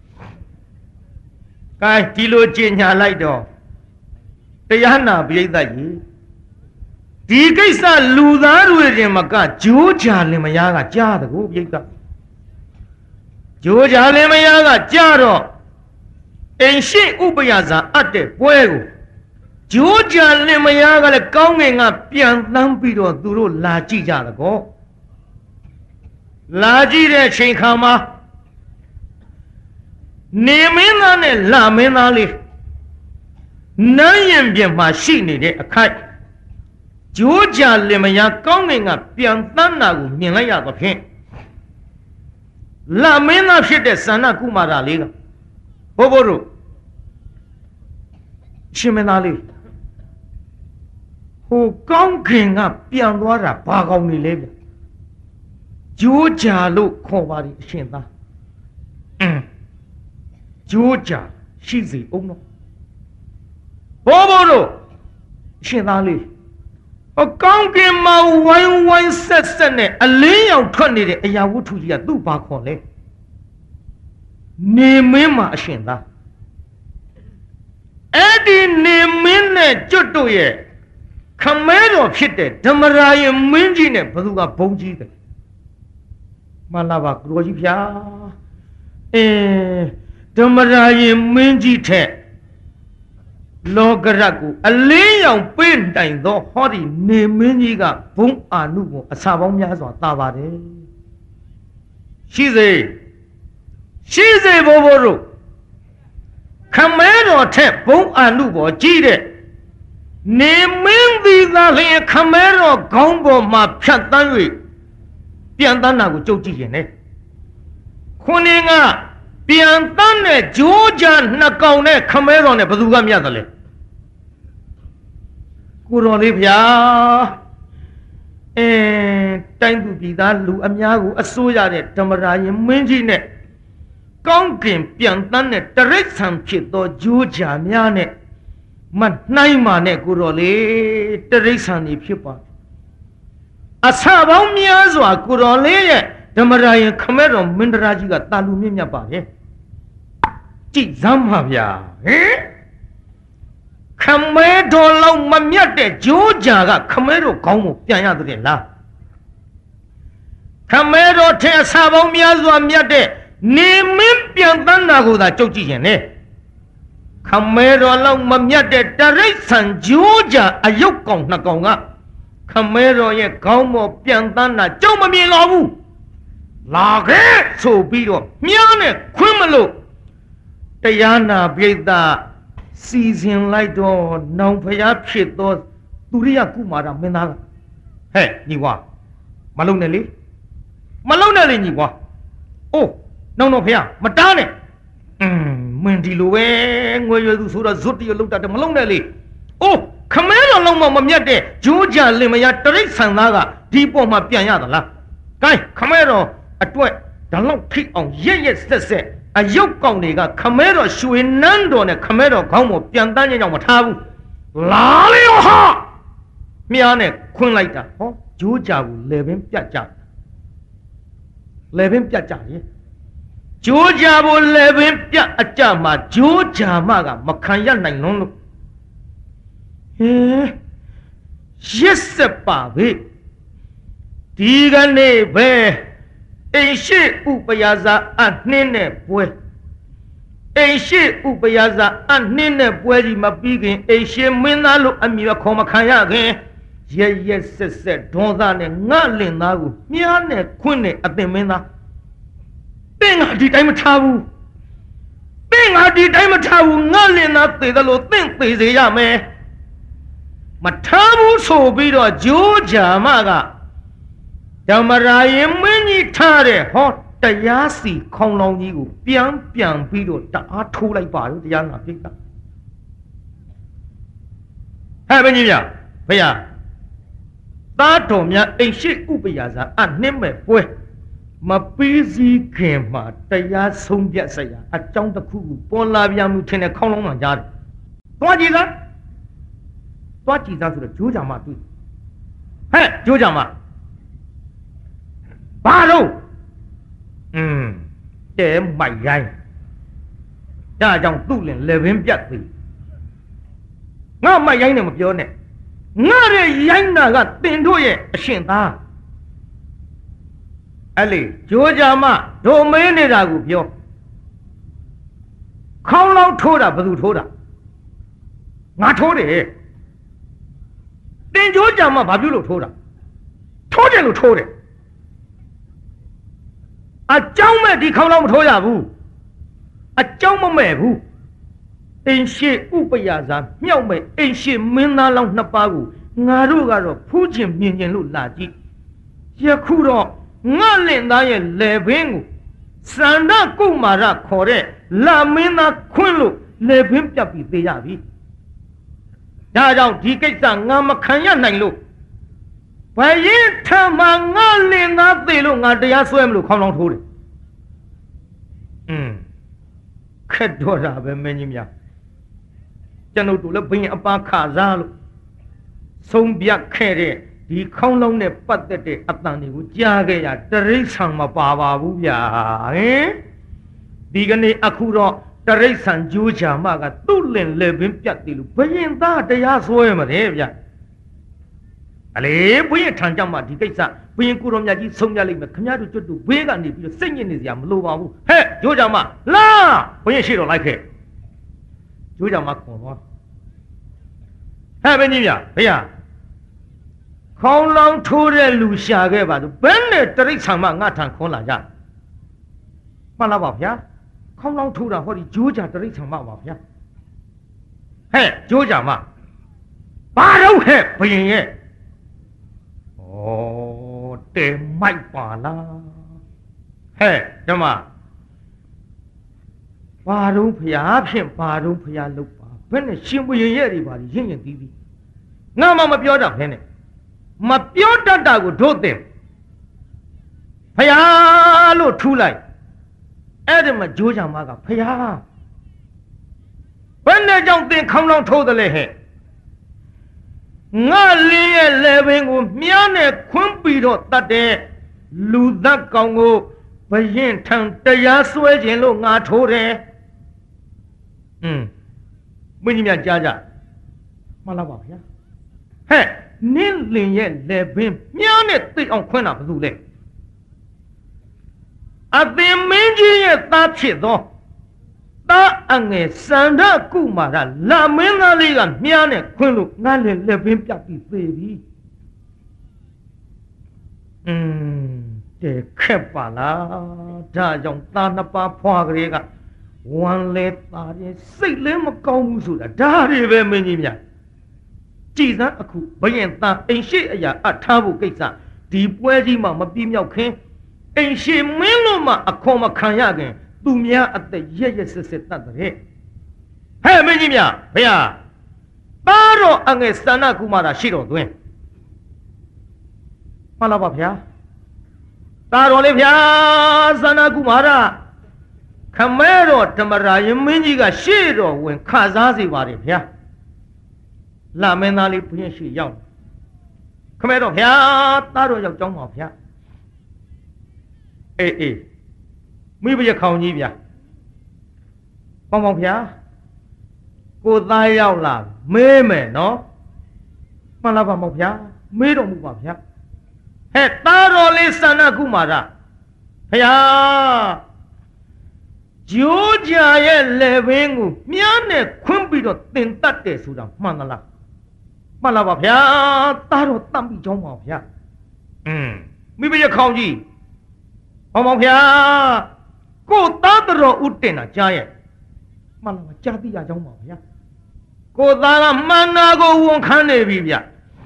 ကဲဒီလိုကြင်ညာလိုက်တော့တရားနာပိဋကကြီးဒီကိစ္စလူသားတွေတင်မကဂျိုးကြလင်မယားကကြားတကူပိဋကဂျိုးကြလင်မယားကကြားတော့အိမ်ရှိဥပယဇာအပ်တဲ့ပွဲကိုဂျိုးကြလင်မယားကလည်းကောင်းငင်ကပြန်သန်းပြီးတော့သူတို့လာကြည့်ကြတကောလာကြည့်တဲ့ချိန်ခါမှာနေမင်းသားနဲ့လမင်းသားလေးနန်းရင်ပြင်မှာရှိနေတဲ့အခိုက်ဂျိုးကြလင်မယားကောင်းငင်ကပြန်သန်းတာကိုမြင်လိုက်ရသဖြင့်လမင်းသားဖြစ်တဲ့စန္ဒကုမာရလေးကဘိုးဘိုးတို့ရှင်မင်းသားလေးဟိုကောင်းခင်ကပြန်သွားတာဘာကောင်းနေလဲဗျဂျိုးကြလို့ခေါ်ပါလိအရှင်သားဂျိုးကြရှိစေအောင်တော့ဘိုးဘိုးတို့ရှင်သားလေးအကောင်းကင်မှာဝိုင်းဝိုင်းဆက်ဆက်နဲ့အလင်းရောင်ထွက်နေတဲ့အရာဝတ္ထုကြီးကသူ့ဘာခေါ်လဲနေမင်းမှာအရှင်သားအဲ့ဒီနေမင်းနဲ့ကျွတ်တို့ရဲ့ခမဲတော်ဖြစ်တဲ့ဓမ္မရာယမင်းကြီးနဲ့ဘသူကဘုံကြီးတယ်မလာပါကရောကြီးဖျားဓမ္မရာယမင်းကြီးထက်လောကရတ်ကိုအလင်းရောင်ပေးတိုင်သောဟောဒီနေမင်းကြီးကဘုံအာနုကိုအစာပေါင်းများစွာတာပါတယ်ရှိစေဘိုးဘိုးတို့ခမဲတော်ထက်ဘုံအာနုပေါ်ကြီးတဲ့နေမင်းသည်သာလျှင်ခမဲတော်ခေါင်းပေါ်မှာဖြတ်တန်း၍ပြန်တန်းတာကိုကြုတ်ကြည့်ရင်လေခုနင်းကပြန်တန်းတဲ့ဂျိုးကြနှစ်ကောင်နဲ့ခမဲတော်နဲ့ဘယ်သူကမြတ်တယ်လဲကိုတော်လေးဗျာတိုင်းသူပြည်သားလူအများကိုအစိုးရတဲ့ဓမ္မရာယမင်းကြီးနဲ့ကောင်းကင်ပြန်တန်းတဲ့တရိစ္ဆာန်ဖြစ်သောဂျိုးကြများနဲ့မနှိုင်းမာနဲ့ကိုတော်လေးတရိစ္ဆာန်ကြီးဖြစ်ပါအစပေါင်းများစွာကိုတော်လေးရဲ့ဓမ္မရာယခမဲတော်မင်းတရာကြီးကတာလူမြင့်မြတ်ပါရဲ့ကြည်စမ်းပါဗျာခမဲတော်လောက်မမြတ်တဲ့ဂျိုးကြာကခမဲတော်ခေါင်းကိုပြန်ရတဲ့လားခမဲတော်ထဲအစပေါင်းများစွာမြတ်တဲ့နေမင်းပြန်တန်းတာကိုသာကြုတ်ကြည့်ရင်လေခမဲတော်လောက်မမြတ်တဲ့တရိစ္ဆာန်ဂျိုးကြာအယုတ်ကောင်နှစ်ကောင်ကခမဲတော်ရဲ့ခေါင်းပေါ်ပြန်တန်းတာကြုံမမြင်တော့ဘူးလာခဲ့ဆိုပြီးတော့မြားနဲ့ခွင်းမလို့တရားနာပိဋကစီစဉ်လိုက်တော့နောင်ဖျားဖြစ်သောသူရိယကုမာရမင်းသားကဟဲ့ညီကွာမလုံနဲ့လေညီကွာအိုးနောင်တော့ဖျားမတားနဲ့မင်းဒီလိုပဲငွေရွယ်သူဆိုတော့ဇွတ်တရလောက်တာမလုံနဲ့လေအိုးခမဲတော်လုံးမမြတ်တဲ့ဂျိုးကြလင်မယားတရိတ်ဆန်သားကဒီပေါ်မှာပြန်ရသလားဂိုင်းခမဲတော်အတွက်ဒါလောက်ထိအောင်ရက်ဆက်အယုတ်ကောင်တွေကခမဲတော်ရွှေနန်းတော်နဲ့ခမဲတော်ခေါင်းပေါ်ပြန်တန်းကြောင်မထားဘူးလာလေရောဟာမြားနဲ့ခွင်းလိုက်တာဟောဂျိုးကြဘူးလေပင်ပြတ်ကြလေပင်ပြတ်ကြရဲ့ဂျိုးကြဘူးလေပင်ပြတ်အကြမှာဂျိုးကြမကမခံရနိုင်လုံးလို့ရစ်စက်ပါပဲဒီကနေ့ပဲအိမ်ရှိဥပယဇာအနှင်းနဲ့ပွဲအိမ်ရှိဥပယဇာအနှင်းနဲ့ပွဲကြီးမပြီးခင်အိမ်ရှိမင်းသားလို့အမည်ခေါ်မခံရခင်ရဲဆက်ဆက်ဒေါသနဲ့ငါလင်သားကိုမြားနဲ့ခွင်းနဲ့အသင်မင်းသားတင်းငါဒီတိုင်းမထားဘူးတင်းငါဒီတိုင်းမထားဘူးငါလင်သားသေတယ်လို့တင့်သေစေရမယ်မထားဘူးဆိုပြီးတော့ဂျိုးဂျာမကဓမ္မရာယမင်းကြီးထားတဲ့ဟောတရားစီခေါင်းလောင်းကြီးကိုပြန်ပြီးတော့တအားထိုးလိုက်ပါလို့တရားနာပြိတ္တာဟဲ့မင်းကြီးများဖေရသားတော်များအိမ်ရှိဥပယဇာအနှင်းမဲ့ပွဲမပြီးစည်းခင်မှာတရားဆုံးဖြတ်စရာအကြောင်းတစ်ခုခုပေါ်လာပြန်မှုထင်တဲ့ခေါင်းလောင်းမှကြားတယ်သွားကြည့်သားဆိုတော့ဂျိုးကြမှာတွေ့ဟဲ့ဂျိုးကြမှာဘာလို့တဲမိုက်ရိုင်းဒါကြောင့်သူ့လင်လေပင်ပြတ်သေးငါမိုက်ရိုင်းနဲ့မပြောနဲ့ငါရဲ့ရိုင်းနာကတင်တို့ရဲ့အရှင်သားအဲ့လေဂျိုးကြမှာဒိုမင်းနေတာကိုပြောခေါင်းလောင်းထိုးတာဘယ်သူထိုးတာငါထိုးတယ်တင်ဂျိုးကြမှာဘာပြုလို့ထိုးတာထိုးတယ်လို့ထိုးတယ်အကြောင်းမဲ့ဒီခေါင်းလောင်းမထိုးရဘူးအကြောင်းမမဲ့ဘူးအိမ်ရှိဥပယဇာမြောက်မဲ့အိမ်ရှိမင်းသားလောင်းနှစ်ပါးကိုငါတို့ကတော့ဖူးခြင်းမြင်ခြင်းလို့လာကြည့်ယခုတော့ငါလင်သားရဲ့လေပင်ကိုစန္ဒကုမာရခေါ်တဲ့လာမင်းသားခွင်းလို့လေပင်ပြတ်ပြီးသေးရပြီဒါကြောင့်ဒီကိစ္စငါမခံရနိုင်လို့ဘရင်ထမငါလင်သားသေးလို့ငါတရားဆွဲမလို့ခေါင်းလောင်းထိုးတယ်ခက်တော့တာပဲမင်းကြီးများကျွန်ုပ်တို့လည်းဘရင်အပါခါစားလို့ဆုံးပြတ်ခဲ့တဲ့ဒီခေါင်းလောင်းနဲ့ပတ်သက်တဲ့အတန်တွေကိုကြားခဲ့ရတရိษံမပါပါဘူးဗျာဒီကနေ့အခုတော့တရိษံကြိုးချာမကသူ့လင်လေပင်ပြတ်တယ်လို့ဘရင်သားတရားဆွဲမတယ်ဗျာအလေဘရင်ထံကြမှာဒီကိစ္စဘရင်ကိုရောမြတ်ကြီးဆုံးပြလိုက်မယ်ခမရတို့ကျွတ်တို့ဘေးကနေပြီးတော့စိတ်ညစ်နေစရာမလိုပါဘူးဟဲ့ကြိုးချာမလာဘရင်ရှိတော့လိုက်ခဲ့ကြိုးချာမခွန်သွားဟဲ့ဘင်းကြီးဗျာဖေရခေါင်းလောင်းထိုးတဲ့လူရှာခဲ့ပါသူဘယ်နဲ့တရိษံမငါထံခွန်လာကြမှန်လားပါဗျာခေါင်းလောင်းထိုးတာဟောဒီဂျိုးကြတရိษံမပါဗျာဟဲ့ဂျိုးကြမဘာတော့ဟဲ့ဘရင်ရဲ့ဩတဲမိုက်ပါလားဟဲ့ဓမ္မဘာတော့ဖျားဖြင့်ဘာတော့ဖျားလုပ်ပါဘယ်နဲ့ရှင်ဘရင်ရဲ့တွေပါရင်ရင်ပြီးပြီငါမှမပြောတာဖဲနဲ့မပြောတတ်တာကိုတို့သိဖျားလို့ထူးလိုက်အဲ့ဒီမှာဂျိုးချံမကဖျားဘယ်နဲ့ကြောင့်သင်ခေါင်းလောင်းထိုးတယ်လဲဟဲ့ငါလင်းရဲ့လေပင်ကိုမြားနဲ့ခွန်းပြီးတော့တတ်တဲ့လူသက်ကောင်ကိုဘရင်ထံတရားစွဲခြင်းလို့ငါထိုးတယ်မင်းကြီးများကြားကြမှန်လားပါဗျာဟဲ့နင်းလင်ရဲ့လေပင်မြားနဲ့သိအောင်ခွန်းတာဘယ်သူလဲအသင်မင်းကြီးရဲ့သားဖြစ်သောသားအငယ်စန္ဒကုမာရလာမင်းသားလေးကမြားနဲ့ခွန်းလို့ငါလည်းလက်ပင်ပြတ်ပြီးသေပြီတဲ့ခက်ပါလားဒါကြောင့်သားနှစ်ပါးဖွာကလေးကဝမ်းလဲသားရဲ့စိတ်လဲမကောင်းဘူးဆိုတာဒါတွေပဲမင်းကြီးများကြည်စမ်းအခုဘရင်သားအိမ်ရှိအရာအထားဖို့ကိစ္စဒီပွဲကြီးမှမပြီးမြောက်ခင်အိမ်ရှိမင်းလို့မှအခေါ်မခံရခင်သူများအသက်ရက်ဆက်ဆက်တတ်တဲ့ဟဲ့မင်းကြီးများဘုရားသားတော်အငယ်စန္ဒကုမာရရှိတော်သွင်းမှန်လားပါဗျာသားတော်လေးဗျာစန္ဒကုမာရခမဲတော်ဓမ္မရာယမင်းကြီးကရှေ့တော်ဝင်ခစားစေပါတယ်ဗျာလာမင်းသားလေးဘုရင်ရှိရောက်ခမဲတော်ဗျာသားတော်ရောက်ကြောင်းပါဗျာအေးမိဘရခေါင်ကြီးဗျာပေါင်းဗျာကိုသားရောက်လာမေးမယ်နော်မှန်လားပါမောင်ဗျာမေးတော်မူပါဗျာဟဲ့သားတော်လေးစန္ဒကုမာရဗျာဂျိုးကြရဲ့လေဘင်းကိုမြားနဲ့ခွန်းပြီးတော့တင်တတ်တယ်ဆိုတာမှန်သလားမှန်လားပါဗျာသားတော်တတ်ပြီးကြောင်းပါဗျာမိဘရခေါင်ကြီးပေါင်းဗျာကိုသားတော်ဥတင်တာကြားရဲ့မှန်လားကြားသိရကြောင်းပါဗျာကိုသားကမှန်နာကိုဝန်ခံနေပြီဗျ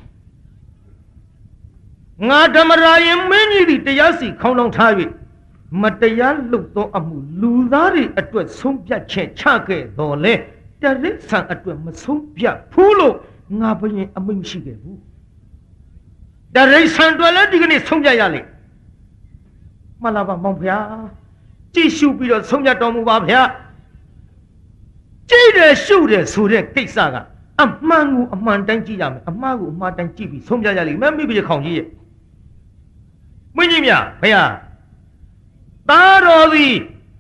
ငါဓမ္မရာယင်မင်းကြီးဒီတရားစီခေါင်းလောင်းထား၍မတရားလုပ်သောအမှုလူသားတွေအတွက်ဆုံးဖြတ်ချက်ချခဲ့တော်လဲတရိษံအတွက်မဆုံးဖြတ်ဘူးလို့ငါဘယင်အမိန့်မရှိခဲ့ဘူးတရိษံတွေလည်းဒီကနေ့ဆုံးဖြတ်ရလေမှန်လားပါမောင်ဗျာကြည့်ရှုပြီးတော့ဆုံးဖြတ်တော်မူပါဗျာကြည့်တယ်ရှုတယ်ဆိုတဲ့ကိစ္စကအမှန်ကိုအမှန်တိုင်းကြည့်ရမယ်အမှားကိုအမှားတိုင်းကြည့်ပြီးဆုံးဖြတ်ရလိမ့်မယ်မိဘရခေါင်ကြီးရဲ့မင်းကြီးမြဗျာသားတော်သည်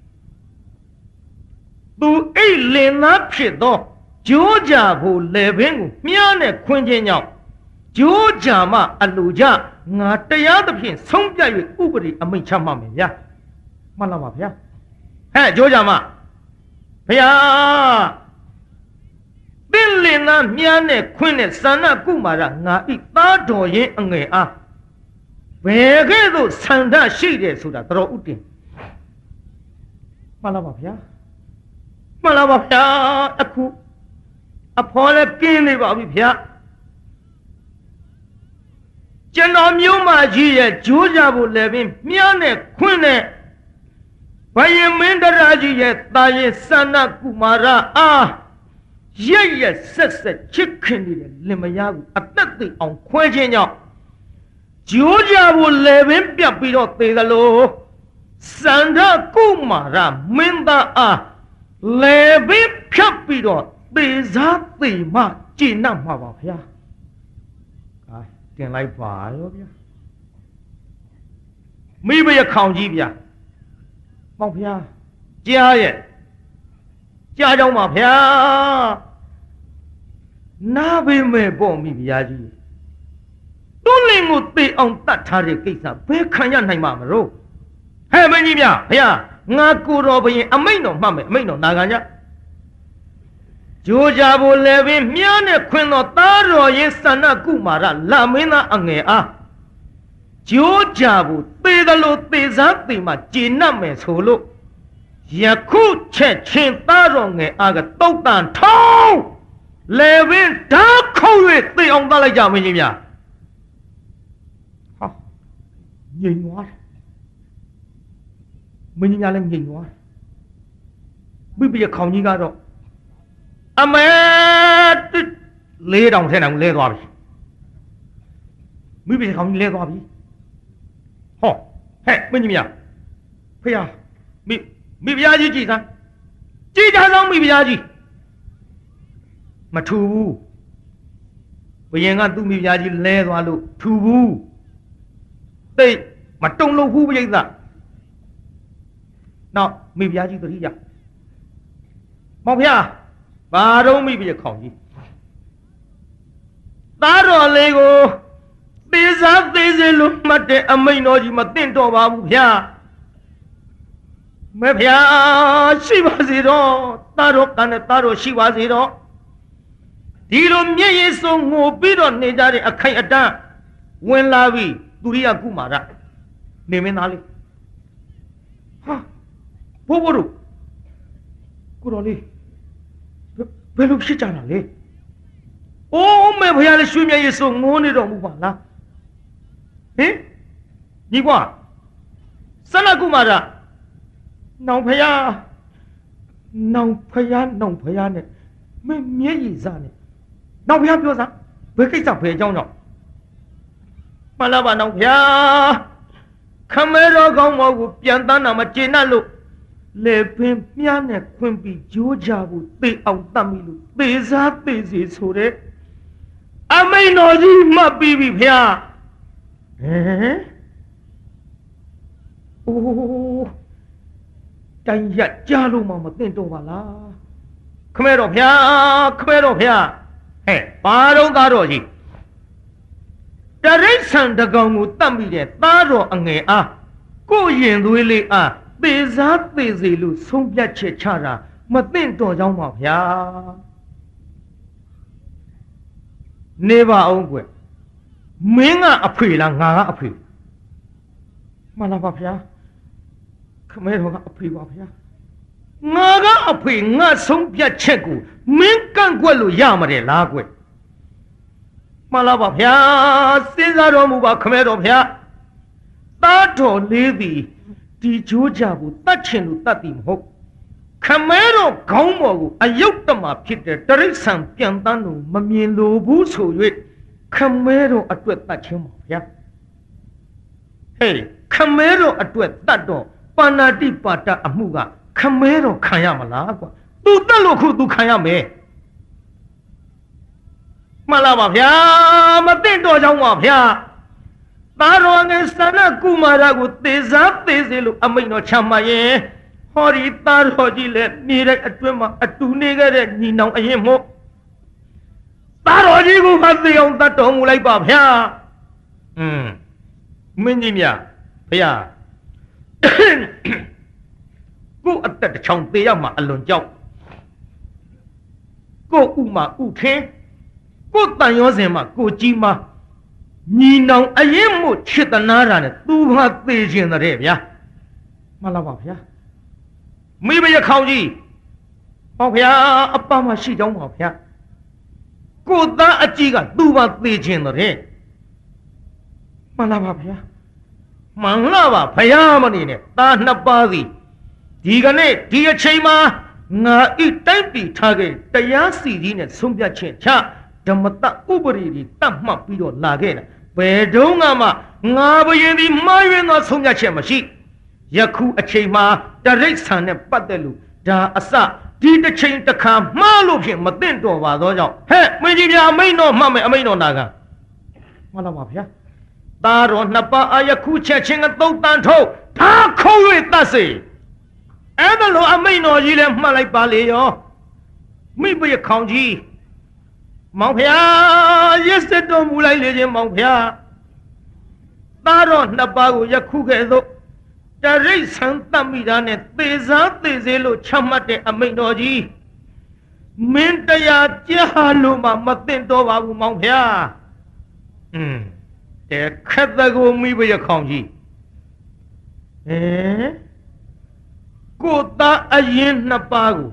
သူအိတ်လင်သားဖြစ်သောဂျိုးကြဖို့လေဘင်းကိုမြားနဲ့ခွင်းချင်းကြောင့်ဂျိုးကြမအလူကြငါတရားသဖြင့်ဆုံးဖြတ်၍ဥပဒေအမိန့်ချမှတ်မယ်ဗျာမှန်လားပါဗျာဟဲ့ဂျိုးကြမဗျာသင်လင်သားမြားနဲ့ခွင်းနဲ့စန္ဒကုမာရငါဤသားတော်ရင်အငယ်အားဘယ်ကဲ့သို့ဆန္ဒရှိတယ်ဆိုတာတော်ဥတင်မှန်လားပါဗျာမှန်လားပါဗျာအခုအဖေါ်လည်းကင်းနေပါပြီဗျာကျွန်တော်မျိုးမကြီးရဲ့ဂျိုးကြဖို့လည်းပင်မြားနဲ့ခွင်းနဲ့ဘယင်မင်းတရာကြီးရဲ့တာရင်စန္ဒကုမာရအားရဲ့ဆက်ချစ်ခင်နေတဲ့လင်မယားကိုအသက်သိအောင်ခွဲခြင်းကြောင့်ဂျိုးကြဖို့လည်းပင်ပြတ်ပြီးတော့သေသလိုစန္ဒကုမာရမင်းသားအားလေပင်ဖြတ်ပြီးတော့သေစားသေမကျင့်နှံ့မှာပါဗျာတင်လိုက်ပါရောဗျာမိဘရခေါင်ကြီးဗျာမောင်ဗျာကြားရဲ့ကြားကြောင်းပါဗျာနားပေးမယ်ပေါ့မိဗျာကြီးတွန်းလင်းကိုသေအောင်တတ်ထားတဲ့ကိစ္စဘယ်ခံရနိုင်မှာမလို့ဟဲ့မင်းကြီးဗျာဗျာငါကိုတော်ဘရင်အမိန့်တော်မှတ်မယ်အမိန့်တော်နာခံကြဂျိုးကြဖို့လည်းပင်မြားနဲ့ခွင်တော်သားတော်ရင်စန္ဒကုမာရလာမင်းသားအငယ်အားဂျိုးကြဖို့သေသလိုသေစားသေမှကျေနပ်မယ်ဆိုလို့ယခုချက်ချင်းသားတော်ငယ်အားကတုတ်တန်ထောင်းလေပင်ဓာတ်ခုံ၍သေအောင်တတ်လိုက်ကြမင်းကြီးများဟာငြိမ်သွားတယ်မင်းကြီးများလည်းငြိမ်သွားတယ်မိဘရခေါင်ကြီးကတော့အမဲ4000ထဲနိုင်လဲသွားပြီမိဘခေါင်ကြီးလဲသွားပြီဟောဟဲ့မင်းကြီးမြဖေဟာမိဖုရားကြီးကြည်စမ်းကြည်ကြဆောင်မိဖုရားကြီးမထူဘူးဘယင်ကသူ့မိဖုရားကြီးလဲသွားလို့ထူဘူးသိမတုံလို့ဘူးပြိဿနောက်မိဖုရားကြီးတတိယမောင်ဖုရားဘာတော့မိဖုရားခေါင်ကြီးသားတော်လေးကိုသေစားသေးစေလို့မှတ်တဲ့အမိန်တော်ကြီးမသိတော့ပါဘူးဗျာမဲဗျာရှိပါစေတော့သားတော်ကနဲ့သားတော်ရှိပါစေတော့ဒီလိုမျက်ရည်စုံငိုပြီးတော့နေကြတဲ့အခိုင်အတန့်ဝင်လာပြီသူရိယကုမာရနေမင်းသားလေးဟာဘိုးဘိုးတို့ကိုတော်လေးဘယ်လိုဖြစ်ကြတာလဲအိုးမဲဗျာလည်းရွှေမျက်ရည်စုံငိုနေတော်မူပါလားဟင်ညီကွာစနကုမာရနောင်ဖယားနောင်ဖယားနဲ့မင်းမျက်ရည်စားနဲ့နောင်ဖယားပြောစားဘယ်ကိစ္စဘယ်အကြောင်းကြောင့်မလာပါနောင်ဖယားခမဲတော်ကောင်းမောကိုပြန်တန်းတာမကျေနပ်လို့လေပင်မြားနဲ့ခွင်ပြီးဂျိုးကြဖို့သေအောင်တတ်မိလို့သေစားသေစီဆိုတဲ့မိန်တော်ကြီးမှတ်ပြီးပြီဗျာအိုးတိုင်းရကြားလို့မှမသိတော့ပါလားခမဲတော်ဗျာခမဲတော်ဗျာဟဲ့ဘာတော့သားတော်ကြီးတရိษံတကောင်ကိုတတ်မိတဲ့သားတော်အငယ်အားကိုရင်သွေးလေးအားသေစားသေစီလို့ဆုံးဖြတ်ချက်ချတာမသိတော့ကြောင်းပါဗျာနေပါအောင်ကွမင်းကအဖေလားငါကအဖေမှန်လားပါဗျာခမဲတော်ကအဖေပါဗျာငါကအဖေငါဆုံးဖြတ်ချက်ကိုမင်းကန့်ကွက်လို့ရမှာတယ်လားကွမှန်လားပါဗျာစဉ်းစားတော်မူပါခမဲတော်ဗျာသားတော်လေးသည်ဒီကြိုးကြကိုတတ်ချင်လို့တတ်သည်မဟုတ်ခမဲတော်ခေါင်းပေါ်ကိုအယုတ်တမဖြစ်တဲ့တရိษံပြန်တန်းလို့မမြင်လိုဘူးဆို၍ခမဲတော်အတွက်တတ်ခြင်းပါဗျာဟေးခမဲတော်အတွက်တတ်တော့ပါဏာတိပါဒအမှုကခမဲတော်ခံရမလားကွာသူတတ်လို့ခုသူခံရမယ်မှန်လားပါဗျာမသိတော့ကြောင်းပါဗျာသားတော်ငယ်ဆန္ဒကုမာရကိုသေစားသေစေလို့အမိန့်တော်ချမှတ်ရင်ဟောဒီသားတော်ကြီးလည်းနေတဲ့အတွင်းမှာအတူနေခဲ့တဲ့ညီနောင်အရင်မို့သားတော်ကြီးကိုမသိအောင်တတ်တော်မူလိုက်ပါဗျာမင်းကြီးမြတ်ဗျာကိုအသက်တစ်ချောင်းသေးရမှာအလွန်ကြောက်ကိုဥမာဥထင်းကိုတန်ရောစင်မှာကိုကြီးမညီနောင်အရင်မို့ချစ်တနာတာနဲ့သူဟာသေခြင်းတဲ့ဗျာမှန်လားပါဗျာမိဘရခေါင်ကြီးဟောဗျာအပမရှိကြောင်းပါဗျာကိုသားအကြီးကသူပါသေခြင်းတဲ့မှန်လားပါဗျာမှန်လားပါဖယားမနေနဲ့သားနှစ်ပါးစီဒီကနေ့ဒီအချိန်မှာငါဤတိုက်ပြီးထားခဲ့တရားစီကြီးနဲ့ဆုံးဖြတ်ခြင်းချဓမ္မတဥပရိတွေတတ်မှတ်ပြီးတော့လာခဲ့တာဘယ်တုန်းကမှငါဘယင်ဒီမှားယွင်းသောဆုံးဖြတ်ချက်မရှိယခုအချိန်မှာတရိษံနဲ့ပတ်သက်လို့ဒါအစဒီတစ်ချိန်တစ်ခါမှားလို့ဖြင့်မသိတော့ပါသောကြောင့်ဟဲ့မင်းကြီးပြအမိန်တော်မှတ်မယ်အမိန်တော်နာခံမှန်လားပါဗျာသားတော်နှစ်ပါးအယခုချက်ချင်းကသုတ်တန်ထုတ်ဒါခုံး၍တတ်စေအဲ့ဒါလိုအမိန်တော်ကြီးလည်းမှတ်လိုက်ပါလေရောမိဘရခေါင်ကြီးမောင်ဖျားရစ်စစ်တော်မူလိုက်လေခြင်းမောင်ဖျားသားတော်နှစ်ပါးကိုယခုကဲ့သို့တရိษံတတ်မိတာနဲ့သေစားသေစေလို့ချမှတ်တဲ့အမိန်တော်ကြီးမင်းတရားကြားလို့မှမသိတော့ပါဘူးမောင်ဖျားတဲ့ခက်တကူမိဘရခေါင်ကြီးကိုသားအရင်နှစ်ပါးကို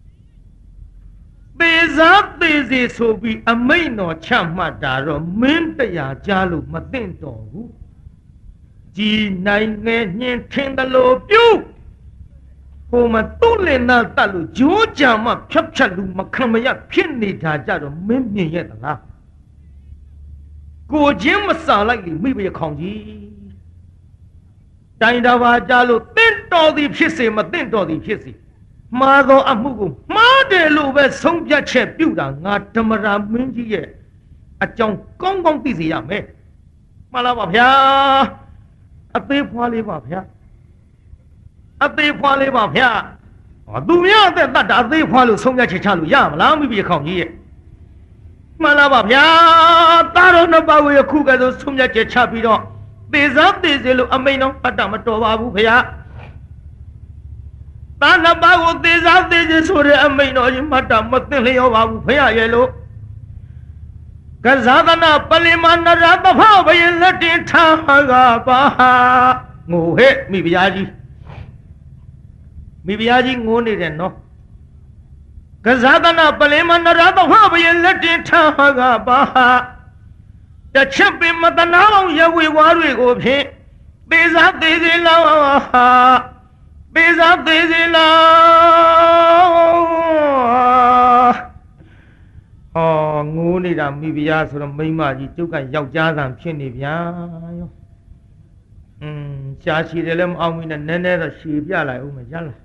သေစားသေစေဆိုပြီးအမိန်တော်ချမှတ်တာတော့မင်းတရားကြားလို့မသိတော့ဘူးကြီးနိုင်ငယ်ညင်ထင်တယ်လို့ပြုဟိုမှာသူ့လင်သားတတ်လို့ဂျိုးကြံမှဖြတ်ဖြတ်လူမခံမရဖြစ်နေတာကြတော့မင်းမြင်ရဲ့သလားကိုချင်းမစာလိုက်လေမိဘရခေါင်ကြီးတိုင်တာပါကြလို့တင့်တော်သည်ဖြစ်စေမတင့်တော်သည်ဖြစ်စေမှားသောအမှုကိုမှားတယ်လို့ပဲဆုံးဖြတ်ချက်ပြုတာငါဓမ္မရာမင်းကြီးရဲ့အကြောင်းကောင်းကောင်းသိစေရမယ်မှန်လားပါဗျာအသေးဖွားလေးပါဗျာအသေးဖွားလေးပါဗျာသူများအသက်တတ်တာအသေးဖွားလို့ဆုံးဖြတ်ချက်ချလို့ရမလားမိဘခေါင်ကြီးရဲ့မှန်လားပါဗျာသားတော်နှစ်ပါးကိုယခုကဲ့သို့ဆုံးဖြတ်ချက်ချပြီးတော့သေစားသေစေလို့အမိန်တော်အတ္တမတော်ပါဘူးဗျာသားနှစ်ပါးကိုသေစားသေစေဆိုတဲ့အမိန်တော်ကြီးမှတ်တာမသိလျောပါဘူးဖရာရဲ့လို့ကဇာသနာပလင်မနရသဖဘယင်လက်တင်ထားကပါငိုဟဲ့မိဖုရားကြီးငိုနေတယ်နော်ကဇာသနာပလင်မနရသဖဘယင်လက်တင်ထားကပါတချက်ပင်မတနာအောင်ရဝေဝါတွေကိုဖြင့်သေစားသေစေလောသေစားသေစေလောငိုးနေတာမိဖုရားဆိုတော့မိန်းမကြီးကျုပ်ကယောက်ျားဆန်ဖြစ်နေဗျာရောရှားရှည်တယ်လည်းမအောင်ဘူးနဲ့နည်းနည်းတော့ရှည်ပြလိုက်ဦးမယ်ရလား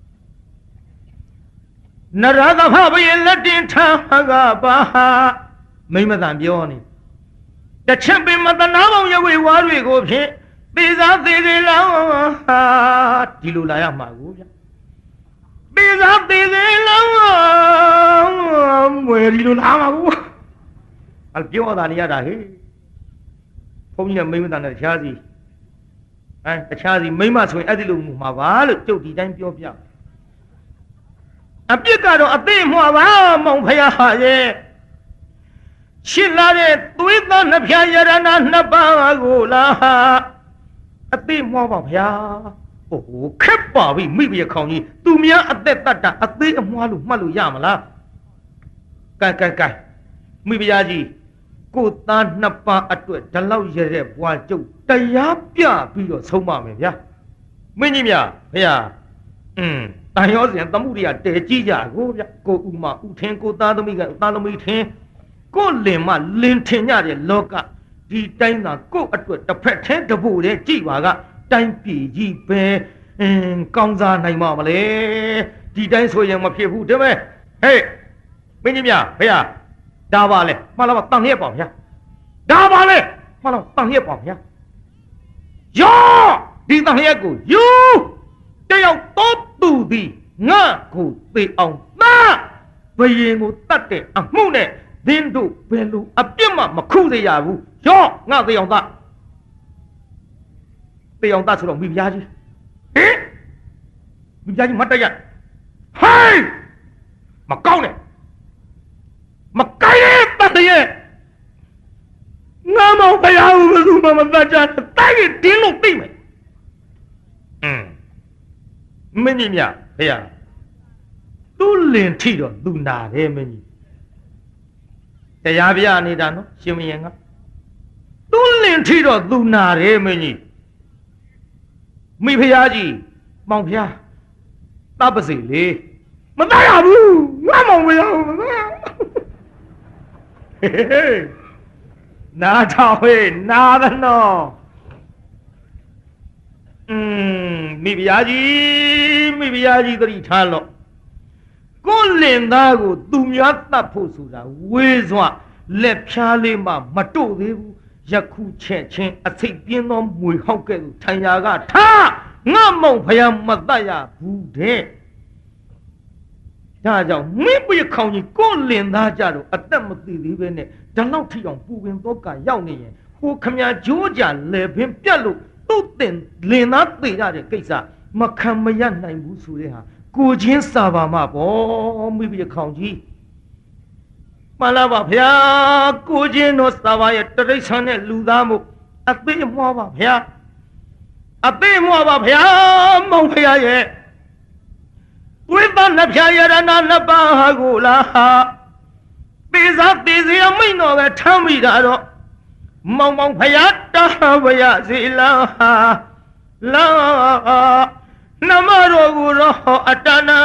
နရသဖဘယင်လက်တင်ထားကပါမိမတန်ပြောနေတစ်ချက်ပင်မတနာပေါင်းရွေဝါတွေကိုဖြင့်သေစားသေးသေးလောင်းဟာဒီလိုလာရမှာကိုဗျသေစားသေးသေးလောင်းမွေဒီလိုလာမှာကိုအပြောတာနေရတာဟေးဘုန်းကြီးနဲ့မိမတန်နဲ့တခြားစီတခြားစီမိမဆိုရင်အဲ့ဒီလိုမှာပါလို့ကျုပ်ဒီတိုင်းပြောပြအပြစ်ကတော့အသိမှာပါမောင်ဖယားဟာရဲ့ရှင်းလာတဲ့သွေးသားနှစ်ဖြာရတနာနှစ်ပါးကိုလားအသိမှာပါဗျာโอ้โหခက်ပါပြီမိဘရခေါင်ကြီးသူများအသက်တတ်တာအသေးအမွှားလို့မှတ်လို့ရမလားကဲမိဖုရားကြီးကိုသားနှစ်ပါးအတွက်ဒီလောက်ရတဲ့ဘွားကျုပ်တရားပြပြီးတော့ဆုံးမမယ်ဗျာမင်းကြီးများဖယားတန်ရောစဉ်သမှုတွေကတဲကြီးကြကိုဗျကိုဥမဥထင်းကိုသားသမီးကသားသမီးထင်းကိုလင်မလင်ထင်ကြတဲ့လောကဒီတိုင်းသာကိုအတွက်တစ်ဖက်ထဲတဖို့တဲ့ကြည်ပါကတိုင်းပြည်ကြီးပဲကောင်းစားနိုင်မှာမလဲဒီတိုင်းဆိုရင်မဖြစ်ဘူးတဲ့မဲဟေးမင်းကြီးများဖယားဒါပါလေမှန်လားတန်လျက်ပါဗျာဒါပါလေမှန်လားတန်လျက်ပါဗျာယောဒီတန်လျက်ကိုယူတယောက်တော့သူသည်ငါကိုသေအောင်သားဘယင်ကိုတတ်တဲ့အမှုနဲ့ဒင်းတို့ဘယ်လိုအပြစ်မှမခုစေရဘူးယောငါသေအောင်သားသေအောင်သားဆိုတော့မိဖုရားကြီးဟင်မိဖုရားကြီးမတ်တရဟိုင်းမကောင်းနဲ့မကိုင်းတဲ့တတ်တဲ့ငါမောင်ဖယားကိုဘယ်သူမှမတတ်ကြတဲ့တိုင်းတင်းလို့သိမယ်မင်းကြီးမြဖယားသူ့လင်ထိတော့သူနာတယ်မင်းကြီးတရားပြနေတာနော်ရှင်မယင်ကသူ့လင်ထိတော့သူနာတယ်မင်းကြီးမိဖုရားကြီးမောင်ဖျားတပ်ပါစေလေမတတ်ရဘူးငါမောင်ဖယားကိုမတတ်ရနားထောင်ဟေးနားသနော်မိဖုရားကြီးသတိထားလို့ကိုလင်သားကိုသူများတတ်ဖို့ဆိုတာဝေးစွာလက်ဖြားလေးမှမတို့သေးဘူးယခုချက်ချင်းအစိတ်ပြင်းသောမွေဟောက်ကဲ့သို့ထိုင်ရာကထားငါမောင်ဖယားမတတ်ရဘူးတဲ့ဒါကြောင့်မင်းပြခေါင်ကြီးကိုလင်သားကြတော့အသက်မသိသေးပဲနဲ့ဒါလောက်ထိအောင်ပူပင်တော့ကရောက်နေရင်ဟိုခမညာကြိုးကြလေပင်ပြတ်လို့သူ့တင်လင်သားသိရတဲ့ကိစ္စမခံမရနိုင်ဘူးဆိုတဲ့ဟာကိုချင်းစာပါမှာပေါ့မိပြခေါင်ကြီးမှန်လားပါဗျာကိုချင်းတော့စာပါရဲ့တရိษံနဲ့လူသားမှုအသေးမွားပါဗျာအသေးမွားပါဗျာမောင်ဖယားရဲ့ဝိသနဖြာရတနာနှစ်ပါးကိုလားသေစားသေစီအမိန်တော်ပဲထမ်းမိတာတော့မောင်ဖယားတာဝရစီလားလာနမတော်ကိုတော့အတနာ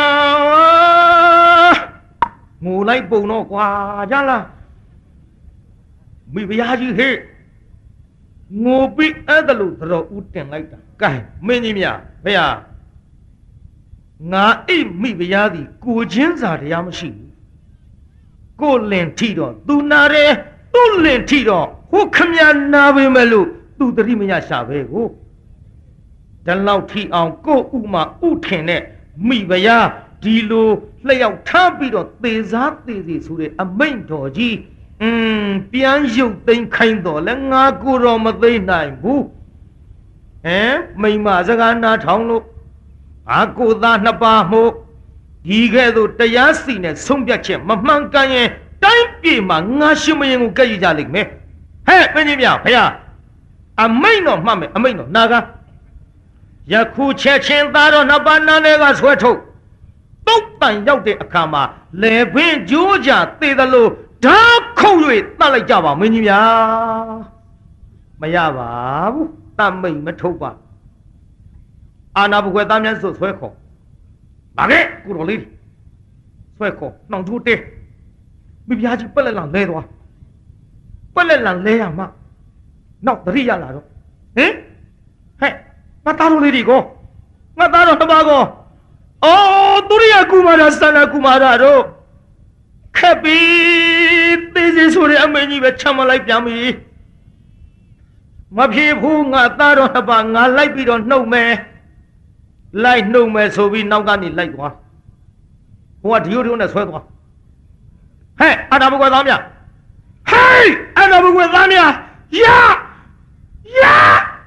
ငိုလိုက်ပုံတော့ကွာကြလားမိဖုရားကြီးဟေ့ငိုပြီးအဲ့ဒါလို့တော်ဦးတင်လိုက်တာကဲမင်းကြီးမြဖယားငါအိမိဖုရားသည်ကိုချင်းစာတရားမရှိဘူးကိုလင်ထိတော့သူနာတယ်သူ့လင်ထိတော့ဟိုခမညာနာပေမဲ့လို့သူတတိမရရှာပဲကိုဒါလောက်ထိအောင်ကိုဥမာဥထင်တဲ့မိဖုရားဒီလိုလျှောက်ထားပြီးတော့သေစားသေစီဆိုတဲ့အမိန့်တော်ကြီးပြန်ရုပ်သိမ်းခိုင်းတော့လဲငါကိုတော့မသိနိုင်ဘူးမိမစကားနာထောင်လို့ကိုသားနှစ်ပါးမို့ဒီကဲ့သို့တရားစီနဲ့ဆုံးဖြတ်ချက်မမှန်ကန်ရင်တိုင်းပြည်မှာငါရှင်မရင်ကိုကဲ့ရကြလိမ့်မယ်ဟဲ့မင်းကြီးမြဖယားအမိန်တော်မှတ်မယ်အမိန်တော်နာကယခုချက်ချင်းသားတော်နှစ်ပါးနာနဲ့ကဆွဲထုတ်တုတ်တန်ရောက်တဲ့အခါမှာလေပင်ကြိုးကြသေးသလိုဓာတ်ခုတ်၍တတ်လိုက်ကြပါမင်းကြီးမြမရပါဘူးတတ်မိန်မထုတ်ပါအာနာဘွယ်သားများဆိုဆွဲခေါ်ပါခဲ့ကိုတော်လေးဆွဲခေါ်နှောင်ထိုးတဲမိဖုရားကြီးပက်လက်လန်လဲသွားပက်လက်လန်လဲရမှာနောက်တရိရလာတော့ဟင်ဟဲ့ငါသားတော်လေးဒီကောငါသားတော်တစ်ပါးကောအော်သူရိယကုမာရသန္တာကုမာရတို့ Happy, this is what I mean. You were chama like yummy. My people, not that on a bang, I like we don't know me. Like no me, so we now got it like one. What do you do in a sweat one? Hey, I never go down here. Hey, I never go down here. Yeah, yeah.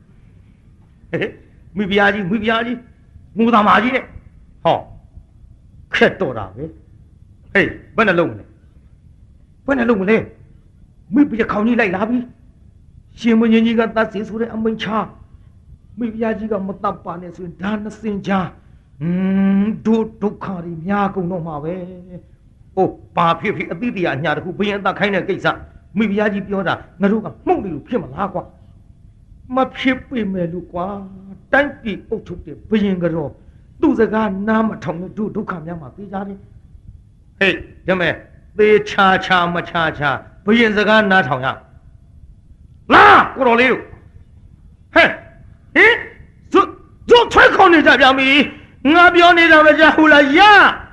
Mubiaji, Mudamaji. Oh, Ketora. Hey, when alone. When alone, maybe a county like Labi. She when you got that is what I'm in charge. Maybe I got Matapanes with Dana Sinja. Do carry Yago no mawe. Oh, Papi, a Bidia, and Yard who be in that kind of case. Maybe I give you that Naruka, Mongi, Pimalagua. My ship we may look one. Thank you, oh, took the being a row. Do the gun, Nam, do come Yama. Hey, Jame, the cha macha, being the gun, not hung up. La, what are you? Hey, eh? Don't try on it, Yami. Nabioni Jahula, ya.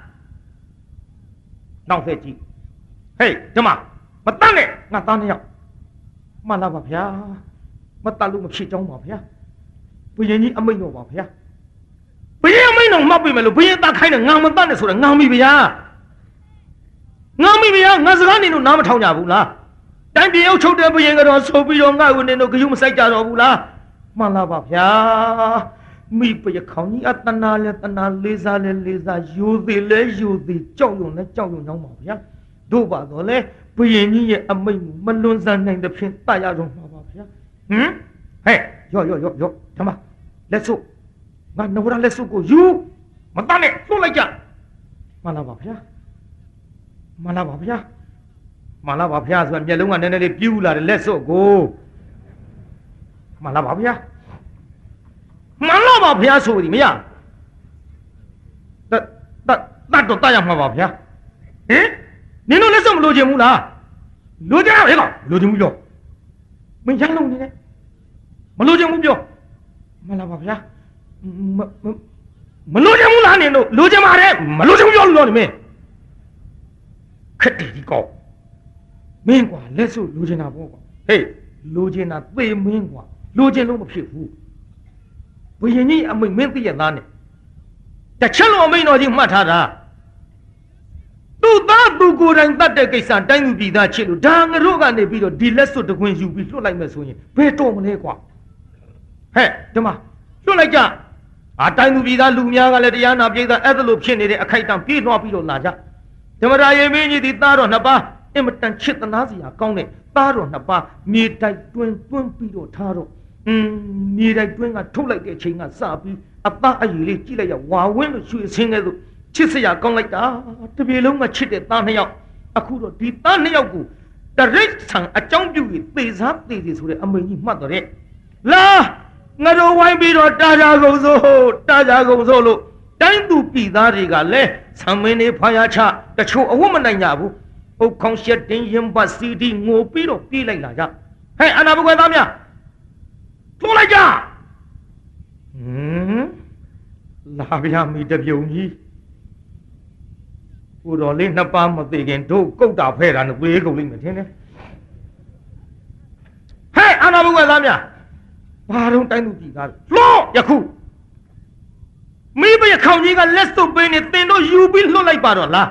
Now, hey, Jama, but done it, not done it. Malavia, Matalu of Shitong of here. We need a million of here. We may know Mabimelo, we that kind of Namadan, so Namibia. Namibia, Nazarani, no Namatona. Time be out of the Buyango, so we don't know when no human side of Ula. Malavia, me for your county at Tana, Liza, you the Joe, no more. Yeah, do Badole, Buyani, a Malunza named the Pin Taya. Hey, yo, come on, let's go. But no one let's go. You, Matane, so like that. Malavapia, when Yellow and then a Bula, let's go. Malavapia, so with me. That don't die of Mavapia. Eh? Nino, let's go, Lojamula. Lojamula. When Yellow in it. Malojamubio. Malavapia. Malojamulano, Lojamare, Malojamul on me. Cut it go. Meanwhile, let's do Lujina. Hey, Lujina, we meanwhile, Lujino of people. We need a maybe a nane. The cello may not matter. Do that do good and that the case and time will be that cello. Dang a rogue and a bit of less of the queens you will like Messonia. Peto Monequa. Hey, Dama, so like that. A time will be that Lumia, Ladiana, the other location, a kite and pin or below Naja. The Maria Mini did not on a bar. Imitant chit and Nazia, County, Taro Napa, me type twin Pido Taro. Me like doing a two like a ching and sabi, a bar I lay a while when she is singing Chisia gone like that, to be alone a chitted down here. A cool deep down here. The rich son, a jump you with these half days with a many mother. La, no why be or Taja goes solo. Time to be that regale, some many payacha, that show a woman and Yabu. Oh, concerting him, but city, more people feel like that. Hey, another way, Damia. Tolaja. Lavia me the Yoni. Would only in the palm of the again to go down here and we go in the Hey, another way, Damia. Why don't I do that? Flow, Yaku. Maybe a county got less to pay it, they know you will look like Barola.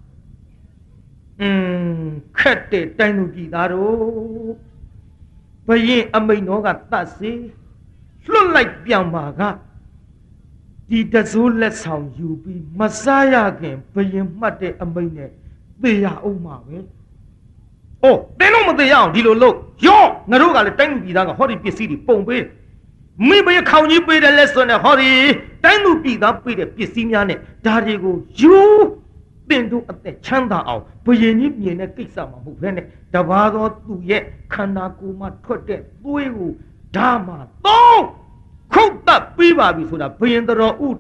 Cut it, Tanuki Daro. But ye a may no got that say. Look like Biamaga. Did the Zula sound you be Messiah again, but ye mate a mine. They are Omawe. Oh, they know what they are, Dilo look. Yo, Naruga, the Tanuki Daga, Hori City, Pombe. Maybe a county paid a less than a hurry. Tanuki that paid a Pissimiane. There you go. You. Then do at the Chanda out, but you need me in a Kisama who went the Vado to yet Kanakuma Tote, Buigu, Dama, no! Cook that Piva before the Payan the Road.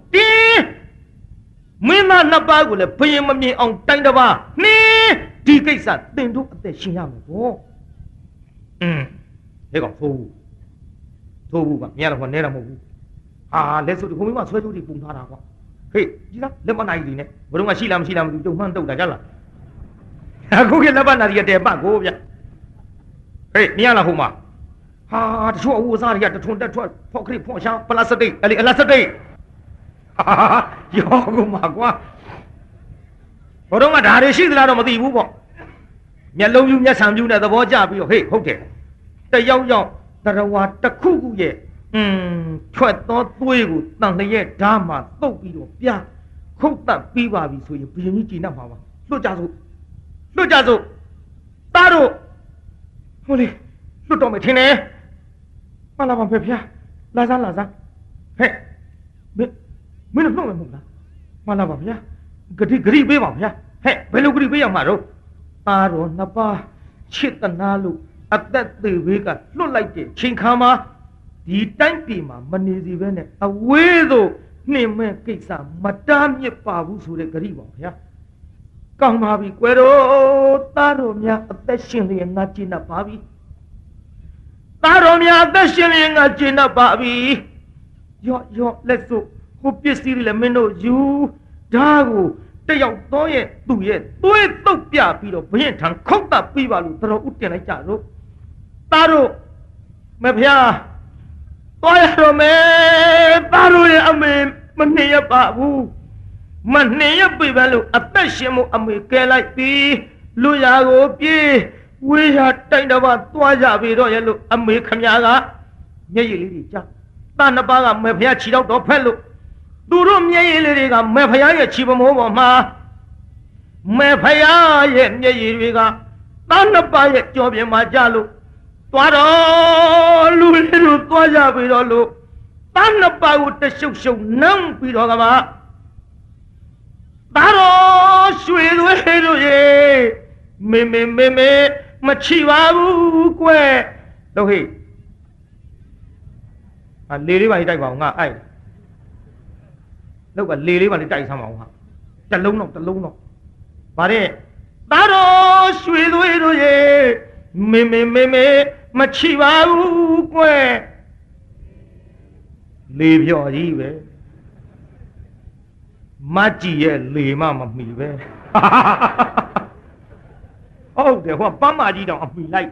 Mina Nabagula, Payam me on Tandava, ne, Tikasa, then do at the Shiam. They got fool. Tobu, Yara Neramu. Ah, let's do the woman was ready to Puntara. Hey, let me know. What do I see? I'm don't want to do that. အခုကလက်ပတ်နာရီတဲ့ပတ်ကိုဗျဟေးမြင်ရလားဟိုမှာဟာတချို့အဝစားတွေကတထွန်းတက်ထွက်ဖောက်ခရစ်ဖောက်ရှာပလတ်စတစ်အဲ့ဒီအလတ်စတစ်ဟာရောကိုမှာကွာဘောတော့ကဓာရီရှိသလားတော့မသိဘူးပေါ့မျက်လုံးပြူမျက်ဆံပြူနဲ့သဘောကျပြီးတော့ဟေးဟုတ်တယ်တယောက်ယောက်တရဝါတစ်ခုခုရဲ့ထွက်သောသွေးကိုတန်လျက်ဓာတ်မှာတုတ်ပြီးတော့ပြခုတ်တက်ပြီးပါပြီဆိုရင်ဘုရင်ကြီးကြည်နှံ့ပါပါလွတ်ကြစို့သားတို့ဟိုလေလွတ်တော့မယ်ထင်တယ်မလာပါဖေဖျားလာစားဟဲ့မင်းတို့နှုတ်မယ်မဟုတ်လားမလာပါဗျာဂရိပေးပါဗျာဟဲ့ဘယ်လိုဂရိပေးရမှာတော့သားတော်နှစ်ပါးချစ်တနာလို့အသက်သေးဝေးကလွတ်လိုက်တဲ့ချိန်ခါမှာဒီတိုင်းပြည်မှာမနေစီပဲနဲ့အဝေးသို့နှင်မဲ့ကိစ္စမတားမြစ်ပါဘူးဆိုတဲ့ဂရိပါဗျာကောင်းပါပြီကွယ်တော်သားတော်များအသက်ရှင်လျက်ငါကျင့်တတ်ပါပြီသားတော်များအသက်ရှင်လျက်ငါကျင့်တတ်ပါပြီရော့လက်စို့ဟိုပစ္စည်းတွေလည်းမင်းတို့ယူဓာကိုတယောက်တော့ရဲ့သူ့ရဲ့သွေးတုပ်ပြပြီးတော့ဘရင်ထံခုတ်တပ်ပြီးပါလို့တော်ဥတင်လိုက်ကြတော့သားတို့မဖျားသွားရတော့မယ်သားတို့ရဲ့အမေမနှင်ရပါဘူးမနှင်ရပြီပဲလို့အသက်ရှင်မှုအမေကဲလိုက်ပြီးလူရာကိုပြေးဝေးရတိုက်တော့သွားကြပြီတော့ရဲ့လို့အမေခမကမျက်ရည်လေးတွေကြားသားနှစ်ပါးကမဖျားခြေတော့ဖက်လို့သူတို့မျက်ရည်လေးတွေကမေဖယားရဲ့ခြေပမိုးပေါ်မှာမေဖယားရဲ့မျက်ရည်တွေကသားနှစ်ပါးရဲ့ကြောပြင်မှာကြလို့သွားတော့လူလေးတို့သွားကြပြီတော့လို့သားနှစ်ပါးကိုတရှုပ်ရှုပ်နှမ်းပြီးတော့ကပါသားတော်ရွှေသွေးတို့ရေမေမချီပါဘူးကွယ်တော့ဟေ့လေလေးပါတိုက်ပါဦးငါအဲ့လောက်ကလေလေးပါလေတိုက်ဆမ်းပါဦးဟာတလုံးတော့ဗါတဲ့သားတော်ရွှေသွေးတို့ရေမေမချီပါဘူးကွယ်လေဖြော်ကြီးပဲမကြည့်ရဲ့လေမမီပဲဟုတ်တယ်ဟောပန်းမကြီးတောင်အမီလိုက်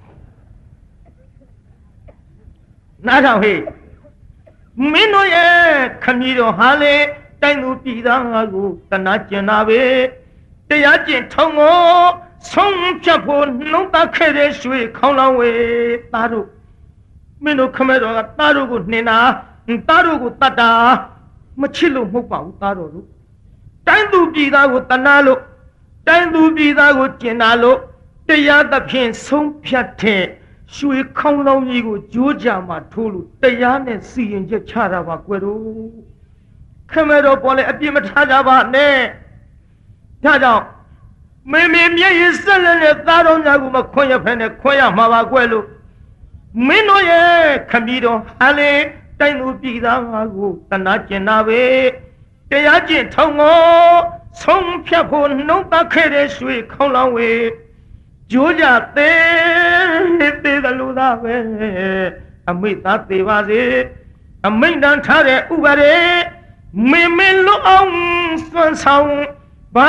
နားထောင်ဟေ့မင်းတို့ရဲ့ခမည်းတော်ဟာလေတိုင်းသူပြည်သားကိုတနာကျင်တာပဲတရားကျင့်ထုံကိုဆုံးဖြတ်ဖို့နှုတ်သက်ခဲ့တဲ့ရွှေခေါင်းလောင်းဝေသားတို့မင်းတို့ခမည်းတော်ကသားတို့ကိုနှင်တာသားတို့ကိုတတ်တာမချစ်လို့မဟုတ်ပါဘူးသားတော်တို့တိုင်းသူပြည်သားကိုတနာလို့တိုင်းသူပြည်သားကိုကျင်တာလို့တရားသဖြင့်ဆုံးဖြတ်တဲ့ရွှေခေါင်းလောင်းကြီးကိုကြိုးကြမှာထိုးလို့တရားနဲ့စီရင်ချက်ချတာပါကွယ်တို့ခမဲတော်ပေါ်လေအပြစ်မထားကြပါနဲ့ဒါကြောင့်မေမျက်ရည်ဆက်လက်နဲ့သားတော်များကိုမခွင့်ရဖဲနဲ့ခွင့်ရမှာပါကွယ်လို့မင်းတို့ရဲ့ခမည်းတော်ဟာလေတိုင်းသူပြည်သားကိုတနာကျင်တာပဲတရားကျင့်ထုံကိုဆုံးဖြတ်ဖို့နှုတ်သက်ခဲ့တဲ့ရွှေခေါင်းလောင်းဝေကြိုးကြသေးသလိုသားပဲအမိသားသေးပါစေအမိန့်တန်ထားတဲ့ဥပါရေမင်းလွတ်အောင်စွန့်ဆောင်ဘာ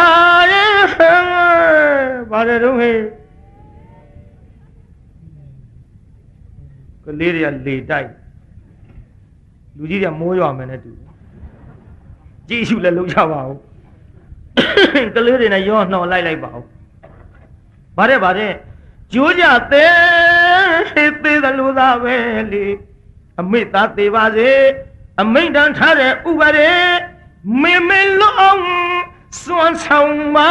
ရဲတော့ဟဲ့ကလေးတွေကလေတိုက်လူကြီးတွေကမိုးရွာမယ်နဲ့တူကြည့်ရှုလည်းလုံးချပါဦးကလေးတွေနဲ့ရောနှော်လိုက်ပါဦးဗါတဲ့ကြိုးကြသေးသလိုသားပဲလေအမိသားသေးပါစေအမိန့်တန်ထားတဲ့ဥပါရေမင်းလွတ်အောင်စွန့်ဆောင်ပါ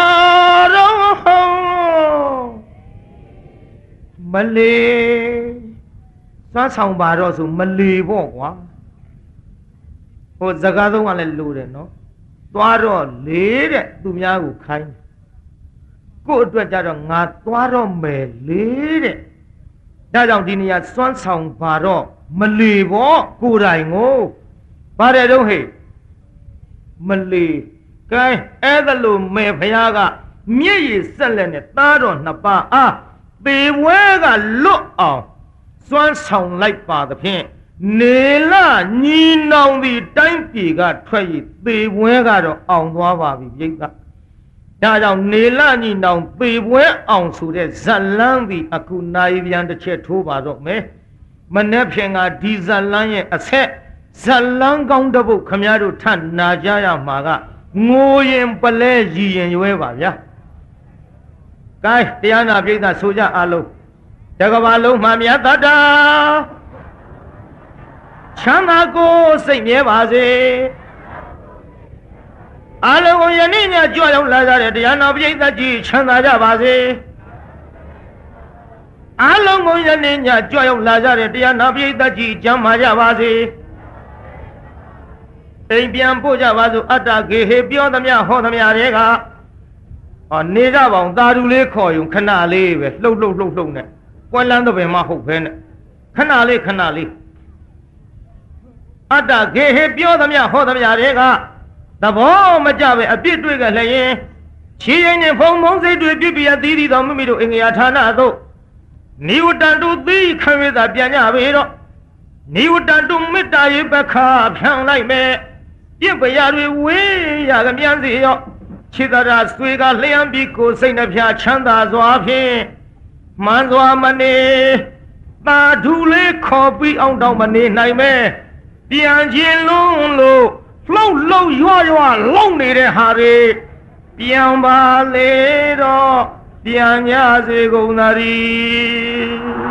တော့မလေးစွန့်ဆောင်ပါတော့ဆိုမလေးပေါ့ကွာဟိုစကားသုံးကလည်းလိုတယ်နော်သွားတော့လေးတဲ့သူများကိုခိုင်းကို့အတွက်ကြတော့ငါသွားတော့မယ်လေးတဲ့ဒါကြောင့်ဒီနေရာစွန့်ဆောင်ပါတော့မလီပေါ့ကိုယ်တိုင်ကိုပါတယ်တော့ဟဲ့မလီကဲအဲ့ဒါလို့မေဖယားကမျက်ရည်ဆက်လက်နဲ့သားတော်နှစ်ပါးအားပေဝဲကလွတ်အောင်စွန့်ဆောင်လိုက်ပါသဖြင့်နေလညီနောင်သည်တိုင်းပြည်ကထွက်ရည်ပေဝဲကတော့အောင်သွားပါပြီပြိဿဒါဒါကြောင့်နေလညီနောင်ပေပွဲအောင်ဆိုတဲ့ဇလန်းသည်အခုနိုင်ပြန်တစ်ချက်ထိုးပါတော့မယ်မနေ့ဖြင်ကဒီဇလန်းရဲ့အဆက်ဇလန်းကောင်းတဲ့ဘုခမည်းတော်ထနာကြရမှာကငိုရင်ပလဲရည်ရင်ရွဲပါဗျာကဲတရားနာပိဋကဆိုကြအားလုံးတကဘာလုံးမှမြတ်တတာချမ်းသာကိုစိတ်မြဲပါစေအားလုံးကိုယနေ့ညကြွရောက်လာကြတဲ့တရားနာပိဋကကြီးချမ်းသာကြပါစေအားလုံးကိုယနေ့ညကြွရောက်လာကြတဲ့တရားနာပိဋကကြီးကျမ်းမာကြပါစေအိမ်ပြန်ပို့ကြပါစို့အတ္တဂေဟေပြောသမျှဟောသမျှတွေကနေကြပါအောင်သာဓုလေးခေါ်ယူခဏလေးပဲလှုပ်နဲ့ကွယ်လန်းတော့ပဲမဟုတ်ပဲနဲ့ခဏလေးအတ္တဂေဟေပြောသမျှဟောသမျှတွေကသဘောမကျပဲအပြစ်တွေ့ကြလျင်ချီရင်နဲ့ဖုံဖုံစိတ်တွေပြပြသီးသီးတော်မိမိတို့အင်္ဂယာဌာနသို့နိဝတ္တတုသီခံရတာပြန်ကြပေတော့နိဝတ္တတုမေတ္တာရေပခါဖြန့်လိုက်မယ်ပြစ်ပရာတွေဝေးရကမြန်စီရောခြေသာဆွေကလျှံပြီးကိုစိတ်နှဖျားချမ်းသာစွာဖြင့်မှန်စွာမနေသာဓုလေးခေါ်ပြီးအောင်တော့မနေနိုင်မဲပြန်ခြင်းလုံးလို့လှုပ်ရွလုံနေတဲ့ဟာတွေပြန်ပါလေတော့ပြန်ကြစေကုန်သတည်း